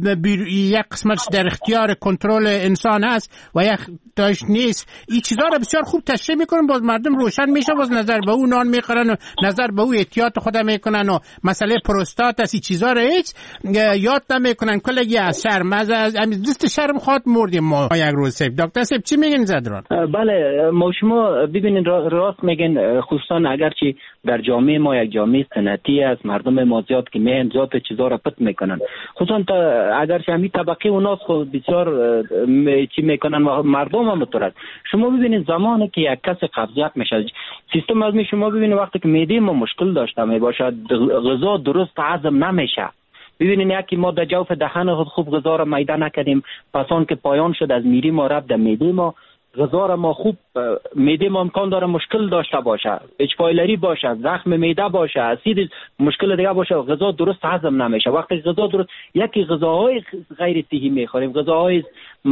یک قسمتش در اختیار کنترل انسان است و یک داش نیست. این چیزا رو بسیار خوب تشریح میکنن، باز مردم روشن میشه، باز نظر به اون نان میخورن و نظر به اون احتیاط خود میکنن و مسئله پروستات است چیزا رو هیچ یاد نمیکنن. کلگی از شرم، از دست شرم خاط مردیم ما یک روز. دکتر صاحب چی میگن زدران؟ بله، ما شما ببینید راست میگن، خصوصا اگرچه در جامعه ما یک جامعه سنتی است، مردم ما زیاد که میان زیاد چیزا را پت میکنن، خصوصا اگرچه همین طبقه اوناس خود بسیار چی میکنن و مردم هم متورد. شما ببینید زمانی که یک کس قبضیت میشه، سیستم از شما ببینید وقتی که معده ما مشکل داشته میباشه، غذا درست هضم نمیشه. ببینید یکی ما در جوف دهن خود خوب غذا را میده نکردیم، پسان که پایان شد از میری ما رفت در معده ما، غذا را ما خوب معده ما امکان داره مشکل داشته باشه، اچپایلری باشه، زخم معده باشه، اسید مشکل دیگه باشه، غذا درست هضم نمیشه. وقتی غذا درست، یکی غذاهای غیر صحی میخوریم، غذاهای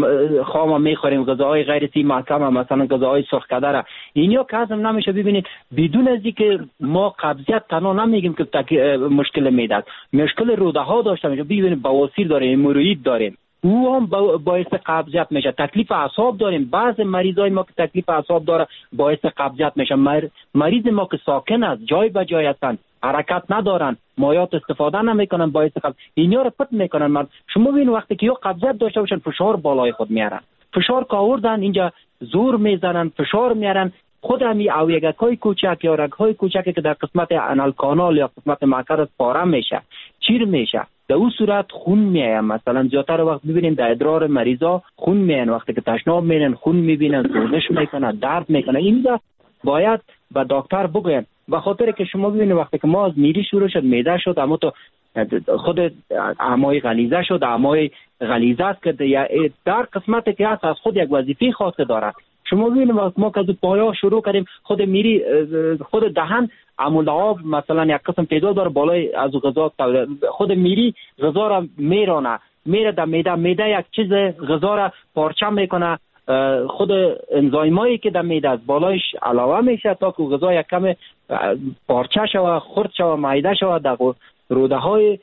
خام میخوریم، غذاهای غیر صحی محکم، مثلا غذاهای سرخ کدر، اینا که هضم نمیشه. ببینید بدون از اینکه ما قبضیت تنها نمیگیم که مشکل معده است، مشکل روده ها داشته میشه. ببینید بواسیر داریم، هموروئید داریم، او هم باعث قبضیت میشه. تکلیف اعصاب داریم، بعض مریضای ما که تکلیف اعصاب داره باعث قبضیت میشه. مریض ما که ساکن است، جای به جای هستند، حرکت ندارن، مایات استفاده نمیکنن، باعث اینا رو پت میکنن. شما ببین وقتی که یو قبضیت داشته باشن فشار بالای خود میارن، فشار که آوردن اینجا زور میزنن، فشار میارن، خود همی اویگکای کوچک یا رگهای کوچکی که در قسمت انال کانال یا قسمت معکر پاره میشه، چیر میشه، در اون صورت خون میایم. مثلا زیادتر وقت ببینیم در ادرار مریضا خون میاین، وقتی که تشناب میرن خون میبینن، سوزش میکنن، درد میکنن. اینجا باید به دکتر بگوین، به خاطر که شما ببینید وقتی که ما از میری شروع شد، معده شد، اما تو خود اعمای غلیظه شد، اعمای غلیظه است که در قسمتی که هست از خود یک وظیفه خاص داره. شما ببینید ما که از پایا شروع کردیم، خود میری خود دهن عمود آب مثلا یک قسم پیدا داره بالای از غذا، خود میری غذا را میرانه، میره در معده یک چیز غذا را پارچه میکنه، خود انزایمایی که در معده از بالایش علاوه میشه تا که غذا یک کم پارچه شوه، خرد شوه، معده شوه. در روده های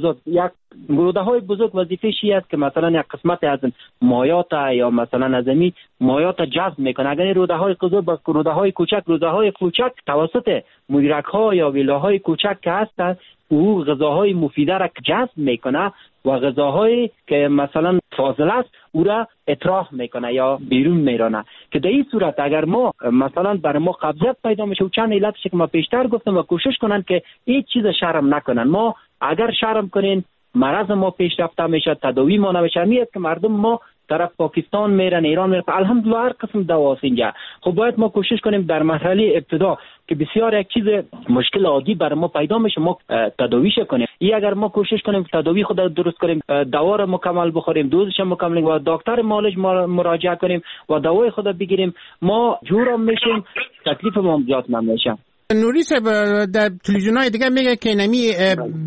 بزرگ وظیفه شی است که مثلا یک قسمت از مایات یا مثلا از مایات جذب میکنه. اگر روده های بزرگ با روده های کوچک توسط مویرک ها یا ویلاهای کوچک که هستند، او غذاهای مفیده را جذب میکنه و غذاهایی که مثلا فاضله است او را اطراح میکنه یا بیرون میرانه. که در این صورت اگر ما مثلا برای ما قبضیت پیدا میشه و چند علتش که ما پیشتر گفتم و کوشش کنن که هیچ چیز شرم نکنن. ما اگر شرم کنین مرض ما پیشرفته میشه، تداوی ما نمیشه. میاد که مردم ما طرف پاکستان میرن، ایران میرن، الحمدلله هر قسم دواست اینجا. خب باید ما کوشش کنیم در مرحله ابتدا که بسیار یک چیز مشکل عادی برای ما پیدا میشه ما تداویش کنیم. این اگر ما کوشش کنیم تداوی خود درست کنیم، دوا رو مکمل بخوریم، دوزش مکمل و دکتر معالج مراجعه کنیم و دوای خود بگیریم، ما جور میشیم، تکلیف ما زیاد نمیشه. نوری صاحب در تلویزیون‌های دیگه میگه که نمی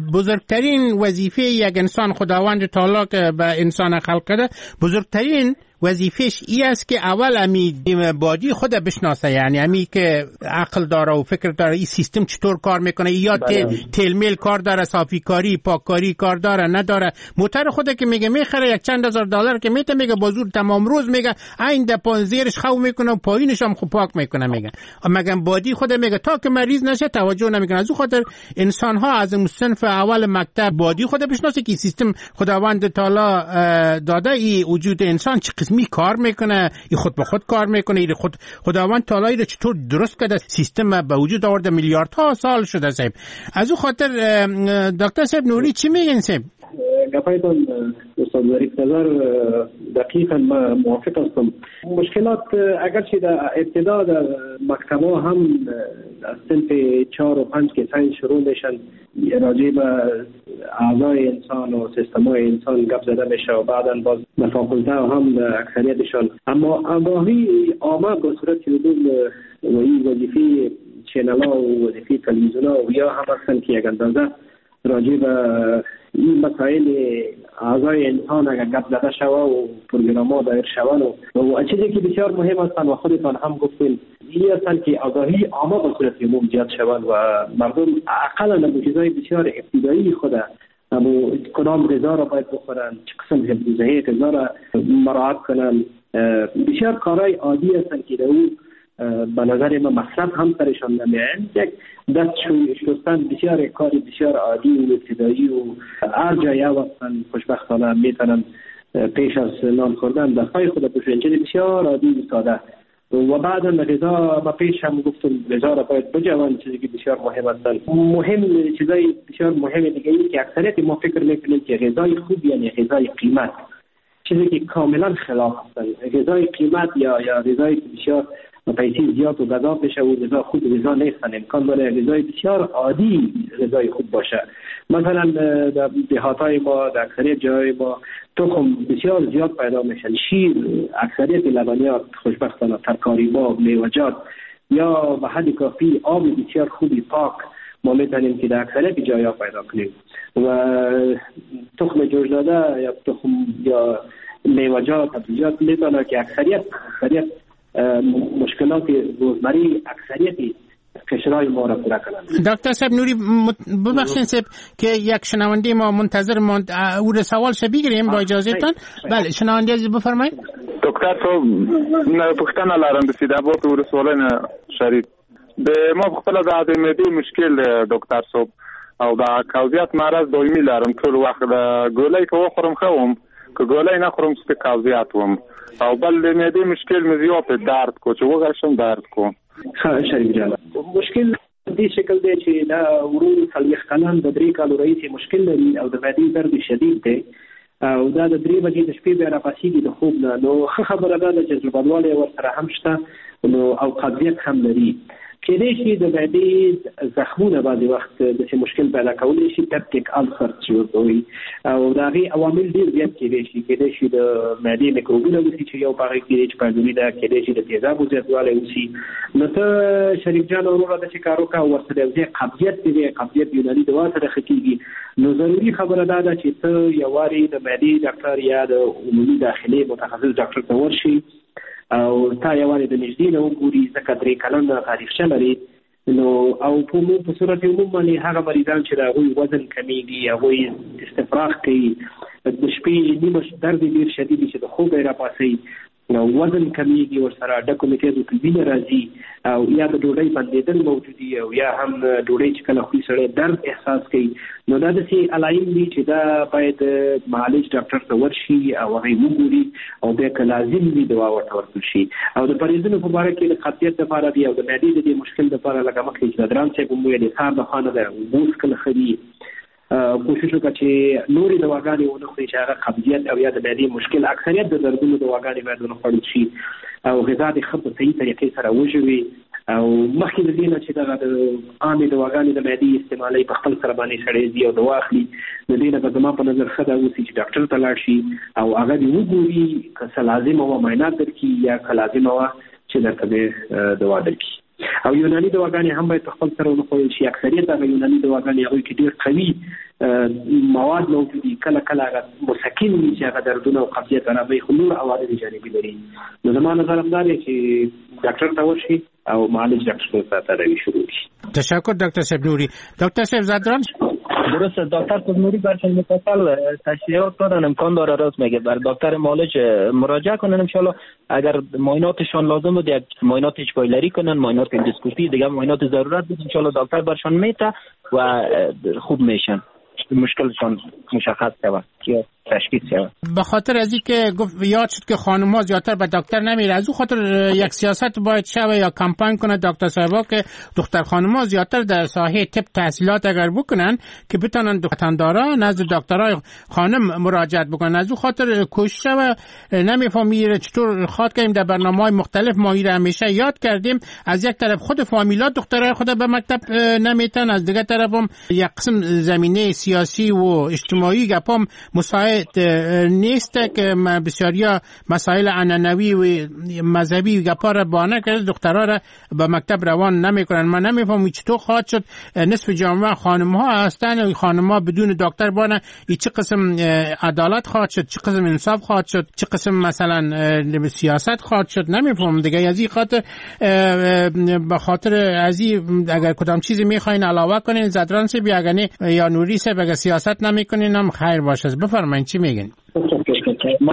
بزرگترین وظیفه یک انسان خداوند تعالی که به انسان خلق کرده، بزرگترین وظیفش ای است که اول امی بادی خود بشناسه، یعنی امی که عقل داره و فکر داره این سیستم چطور کار میکنه، یا تیل میل کار داره، صافی کاری پاککاری کار داره نداره. موتر خود که میگه میخره یک چند هزار دلار که میگه بازور تمام روز میگه این دپون زیرش خو میکنه و پایینش هم خوب پاک میکنه میگه، مگه بادی خود میگه تا که مریض نشه توجه نمیکنه. از اون خاطر انسان ها از صنف اول مکتب بادی خود بشناسه که سیستم خداوند تعالی داده ای وجود انسان چه قسمی کار میکنه، این خود به خود کار میکنه، این خداوند تعالی چطور درست کرده سیستم به وجود آورده، میلیاردها سال شده صاحب. از اون خاطر دکتر صاحب نوری چی میگن صاحب؟ گپایتان استاد ظریف نظر دقیقا ما موافق هستم. مشکلات اگرچه در ابتدا در مکتبا هم از صنف 4 و 5 که ساینس شروع میشن راجع به اعضای انسان و سیستم‌های انسان گپ زده میشه و بعدا باز در فاکولته هم اکثریتشان، اما آگاهی عامه به صورت علوم و این وظیفه چینل‌ها و وظیفه تلویزیون‌ها و یا هم هستن که یک اندازه راجع به این مسائل اعضای انسان اگر گپ زده شوه و پروگرام‌ها دایر شوند و چیزی که بسیار مهم هستند و خودتان هم گفتین این هستند که آگاهی عامه به صورت عموم زیاد شوند و مردم اقلا به چیزهای بسیار ابتدایی خود اما کدام غذا را باید بخورند، چه قسم حفظ‌الصحه غذا را مراعات کنند، بسیار کارهای عادی هستند که او به نظر ما مصرف هم سرشان نمی‌آید. یک دست شستن بسیار کاری بسیار عادی و ابتدایی و هر جایی هستند خوشبختانه میتونن پیش از نان خوردن دستای خود بشوین، چیزی بسیار عادی و ساده. و بعدا غذا ما پیش هم گفتم غذا را باید بجوان، چیزی که بسیار مهم هستند. مهم چیزای بسیار مهم دیگه ای که اکثریت ما فکر میکنیم که غذای خوب یعنی غذای قیمت، چیزی که کاملا خلاف هستند. غذای قیمت یا غذای بسیار پیسی زیاد و غذا بشه و غذا خوب غذا نیستن، امکان داره غذای بسیار عادی غذای خوب باشه. مثلا در دهاتای ما در اکثریت جای ما تخم بسیار زیاد پیدا میشن، شیر، اکثریت لبنیات خوشبختانه، ترکاری ها، میوه‌جات یا به حد کافی آب بسیار خوبی پاک ما میتونیم که در اکثریت جایا پیدا کنیم. و تخم جوش داده یا تخم یا میوه‌جات سبزیجات میتونه که اکثریت مشکلات روزمره اکثریت قشرهای ما را پورا کنند. دکتر صاحب نوری ببخشید صاحب که یک شنونده ما منتظر ماند، او را سوالش بگیریم با اجازهتان. بله شنونده عزیز بفرمایید. دکتر صاحب پوښتنه لرم د سیداباد ولسوالۍ شریف د ما خپل د معدې مشکل دکتر صاحب او د قوزیت مرض دایمي لرم، ټول وخت د ګولۍ که وخورم ښه وم، که ګولۍ نه خورم څه قوزیت وم او بل د معدې مشکل مې زیات درد کو چې وګرشم درد کو. شریف جان مشکل دې شکل دی چې دا ورو خلیخ کلان د 3 کالو رئیس مشکل لري او د معدې درد شدید دی او دا د 3 بجې د شپې بیا راپاسېږي د خوب نه، نو ښه خبره ده چې ځوبدوالی ورسره هم شته نو او قبضیت هم لري. کېدای شي د معدې زخمونه بعضې وخت داسې مشکل پیدا کولی شي، پپټیک السر چې ورته وایي، او د هغې عوامل ډېر زیات کېدای شي د معدې میکروبونه وسي چې یو په هغې کې چې پایدوني ده، کېدای شي د تیزابو زیاتوالی وسي. نو ته شریف جان وروره داسې کار وکړه او ورسره یو ځای قبضیت دی، قبضیت یوناني دوا سره ښه کېږي. نو ضروري خبره دا ده چې ته یو وارې د معدې ډاکټر یا د عمومي داخلي متخصص ډاکټر ته ورشي او تا یوازې د نږدې نه وګوري، ځکه 3 کلنه تاریخچه لري. نو او په صورت عموم باندې هغه مریضان چې د هغوی وزن کمیږي، هغوی استفراغ کوي، د شپې نیمه درد ډېر شدید چې د خوب یې راپاسوي، وزن کمیږي، ورسره ډکو میتیزو کې وینه راځي او یا د ډوډۍ بندېدل موجود دي او یا هم ډوډۍ چې کله خوري سړی درد احساس کوي. نو دا داسې علایم دي چې دا باید معالج ډاکټر ته ورشي او هغه یې وګوري او بیا که لازم وي دوا ورته ورکړل شي. او د پرهیزونو په باره کې د قبضیت دپاره دي او د معدې د دې مشکل دپاره لکه مخکې چې د ګران صاحب هم ویل د سهار د خوا نه ده اوبه وڅښل ښه دي. کوشش وکړه چې نورې دواګانې ونه خوري چې هغه قبضیت او یا د معدې مشکل، اکثریت د دردونو دواګانې باید ونه خوړل شي او غذا دې ښه په صحیح طریقې سره وژوي. او مخکې د دې نه چې دغه د عامې دواګانې د معدې استعمالوي په خپل سره باندې سړی ځي او دوا اخلي، د دې نه به زما په نظر ښه دا اوسي چې ډاکټر ته لاړ شي او هغه دې وګوري، که څه لازمه وه معاینات درکړي یا که لازمه وه چې درته دوا درکړي. او یوناني دواګانې هم باید خپل سره ونخوړل شي. اکثریت هغه یوناني دواګانې هغوی کې ډېر قوي مواد موجود دي، کله کله هغه مسکن وي چې هغه دردونه او قبضیت آراموي، خو نور عوارض جانبي لري. نو زما نظر همدا دی چې ډاکټر ته ورشي او معالج ډاکټر ته تداوی شروع کړي. تشکر دکتر صاحب نوری. دکتر صاحب زادران. درسته دکتر نوری برشان مفصل تشریحات دادن، امکان داره راست میگه بر دکتر معالج مراجعه کنن ان شاء الله. اگر معایناتشان لازم بود یک معاینات اچپایلری کنن، معاینات اندوسکوپی، دیگه معاینات ضرورت بود ان شاء الله دکتر برشان میته و خوب میشن، مشکلشان مشخص شود یا تشخیص شود. به خاطر از اینکه گفت یاد شد که خانم‌ها زیاتر به دکتر نمیره، از اون خاطر یک سیاست باید شوه یا کمپاین کنه دکتر صاحبا که دختر خانم‌ها زیاتر در ساحه طب تحصیلات اگر بکنن که بتونن دکترها نزد دکترای خانم مراجعت بکنن. از اون خاطر کوشش شوه. نمیفهمیم چطور خواد کردیم در برنامه‌های مختلف ما ایره همیشه یاد کردیم. از یک طرف خود فامیلات دخترای خود به مکتب نمیتن، از دیگه طرف هم یک قسم زمینه سیاسی و اجتماعی گپام مساعد نیست که بسیاریا مسائل عنعنوی و مذهبی گپا را بهانه کرده دخترها را به مکتب روان نمیکنن. من نمیفهمم چطور خواهد شد نصف جامعه خانم‌ها هستن، خانم‌ها بدون دکتر بانه چه قسم عدالت خواهد شد، چه قسم انصاف خواهد شد، چه قسم مثلا سیاست خواهد شد. نمیفهمم دیگه. از این خاطر به خاطر از این اگر کدام چیزی میخواین علاوه کنین زدران سی بیاگنی یا نوری سی بگه سیاست نمیکنین هم خیر باشه. بفرمایید چی میگین؟ ما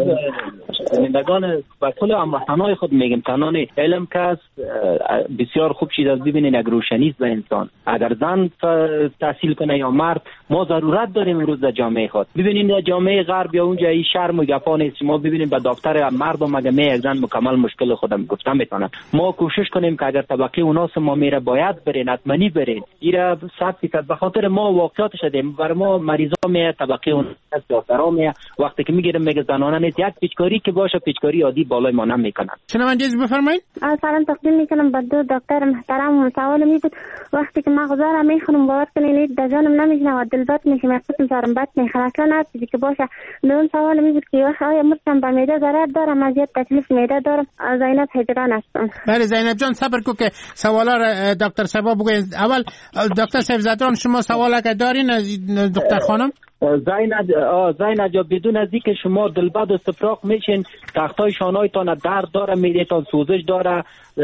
زندگان و کل هموطنان خود میگیم تنان علم کس بسیار خوب چیز از ببینین یک روشنی است به انسان. اگر زن تحصیل کنه یا مرد، ما ضرورت داریم امروز در جامعه خود. ببینین در جامعه غرب یا اونجا این شرم و گپا نیست. ما ببینیم به دفتر مردم اگه یک زن مکمل مشکل خودم گفتم میتونن. ما کوشش کنیم که اگر طبقه اوناس ما میره باید برین، حتماً برین. ایرا 100% به خاطر ما واقعیت شده. بر ما مریضا می طبقه اوناس دکترا می وقتی که میگیرم میگه زنانه نیست، یک پیچکاری که باشه پیچکاری عادی بالای ما نمیکنن. شنونده بفرمایید. سلام تقدیم میکنم به دو دکتر محترم. سوال می بود وقتی که مغزا را میخونم باور کنید در جانم نمیشنه و دلبت میشه، مقصد سرم بد میخوره اصلا نه که باشه. اون سوال می بود که آیا مرتم به معده ضرر دارم، از زیاد تکلیف معده دارم. زینب هجران هستم. بله زینب جان صبر کو که سوالا را دکتر صاحب بگوین. اول دکتر صاحب زادران شما سوال اگه دارین از دکتر خانم؟ زینب جا بدون از اینکه شما دلبد و استفراغ میشین، تختای شانهایتان درد داره، میدهتان سوزش داره،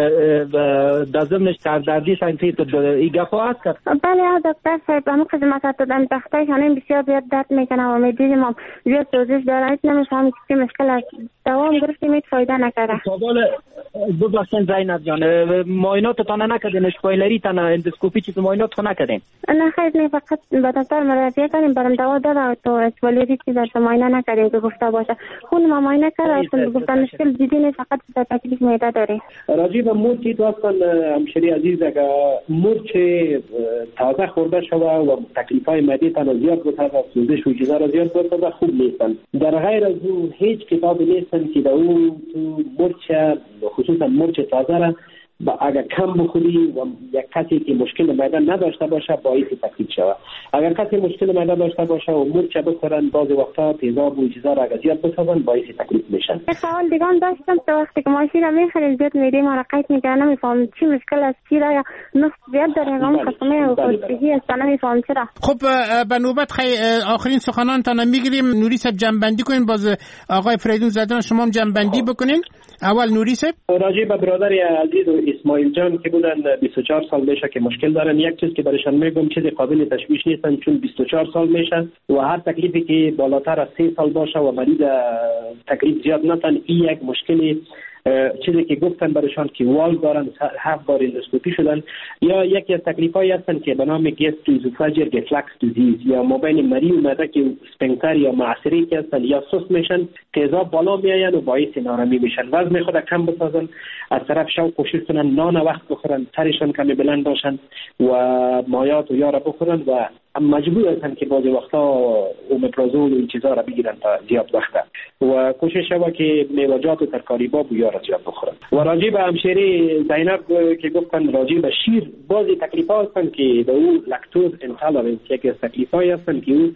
در ضمنش سردردی سنگفیت این گفا هست کرد؟ بله دکتر صاحب همون خدمت دادن. تختای شانه بسیار زیاد درد میکنه و میدیدیم هم زیاد سوزش داره. هیچ نمیفهمم که مشکل است. دوام گرفتیم هیچ فایده نکرده. سوال ببخشید زینب جان، معایناتتان نکردین؟ اشپایلری تان اندوسکوپی چیز معاینات نکردین؟ نه خیر نه، فقط به دکتر مراجعه کردیم، برام دوا داد تو اشپایلری چیز در معاینه نکردیم که گفته باشه. خون ما معاینه کرد گفتن مشکل جدی نیست، فقط تکلیف معده داره. راجع به مرد که دوستان همشری عزیز اگر مرد چه تازه خورده شوه و تکلیفای معده تان زیاد بسازه، سوزش و چیزا را زیاد بسازه، خوب نیستن. در غیر از اون هیچ کتابی نیستن که در اون تو مرد خصوصا مرد تازه را اگر کم بخوری و یک کسی که مشکل معده نداشته باشه باعث تکلیف شود. اگر کسی مشکل معده داشته باشه و مرچ بخورن بعضی وقتا تیزاب و چیزا را اگر زیاد بسازن باعث تکلیف میشن. یک سوال دیگه هم داشتم که وقتی که ماشین را میخرید زیاد میده ما را قید میکنه، نمیفهم چی مشکل است، چی را یا نقص زیاد داره هم قسمه و خودبهی است، نمیفهم چرا. خب به نوبت آخرین سخنان تان میگیریم. نوری صاحب جنبندی کنین، باز آقای فریدون زادران شما هم جنبندی بکنین. اول نوری صاحب راجع به برادر عزیز و اسماعیل جان که بودن 24 سال میشه که مشکل دارن. یک چیز که برایشان میگم چیز قابل تشویش نیستن، چون 24 سال میشن و هر تکلیفی که بالاتر از 3 سال باشه و مریض تکلیف زیاد نتن، این یک مشکلی چیزی که گفتن برایشان که وال دارن، 7 بار اندوسکوپی شدن، یا یکی از تکلیفایی هستن که به نام گستروزوفاجر ریفلکس دیزیز یا مابین مری و معده که اسفنکتر یا معصری که هستن یا سست میشن، تیزاب بالا میآین و باعث نارمی میشن. وزن خود کم بسازن، از طرف شو کوشش کنن نان وقت بخورن، سرشان کمی بلند باشن و مایات و یارا بخورن و مجبور هستن که بعضی وقتا اومپرازول و این چیزا را بگیرن تا زیاد وقته و کوشش شوه که میوه‌جات و ترکاری باب و یارا زیاد بخورن. و راجع به همشری زینب که گفتن راجع به شیر، بعضی تکلیف‌ها هستن که به او لکتوز اینتالرنس یکی از تکلیف‌هایی هستن که او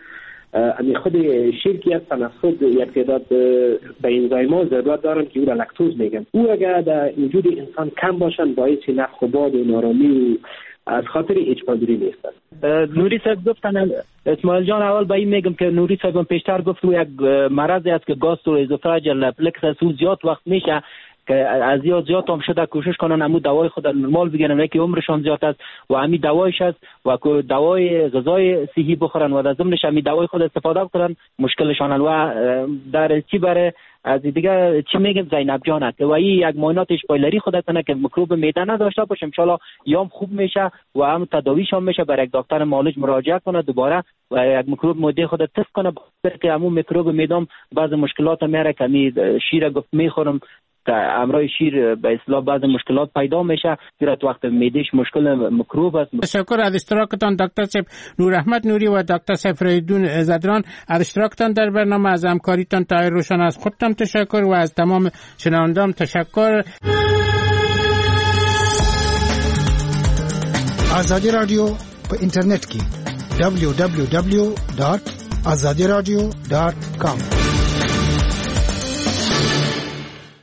امی خود شیر که از تناسب یک تعداد به انزایم‌ها ضرورت دارن که او را لاکتوز میگن. او اگر در وجود انسان کم باشن باعث نفخ و باد و نارامی و از خاطر هیچ پادری نیستن. نوری صاحب گفتن اسماعیل جان اول به این میگم که نوری صاحب پیشتر گفت رو یک مرضی است که گاستروازوفاژیال رفلکس است، زیاد وقت میشه که از زیاد هم شده کوشش کنن همون دوای خود نرمال بگیرن که عمرشان زیاد است و همین دوایش است و که دوای غذای صحی بخورن و در ضمنش همین دوای خود استفاده کنن مشکلشان و در چی بره از دیگه چی میگم زینب جان که و این یک معاینات اشپایلری خود کنه که میکروب معده نداشته باشه ان شاء الله یام خوب میشه و هم تداویش هم میشه برای یک دکتر معالج مراجعه کنه دوباره و یک میکروب معده خود تست کنه که همون میکروب معده بعضی مشکلات میاره که می شیر گفت میخورم امرای شیر به اصطلاح بعض مشکلات پیدا میشه در وقت معدهش مشکل میکروب است. تشکر از اشتراکتان دکتر صاحب نور احمد نوری و دکتر صاحب فریدون زدران از اشتراکتان در برنامه، از همکاریتان طاهر روشن. از خودتان تشکر و از تمام شنوندگان تشکر. آزادی رادیو په انټرنیټ کې www.azadiradio.com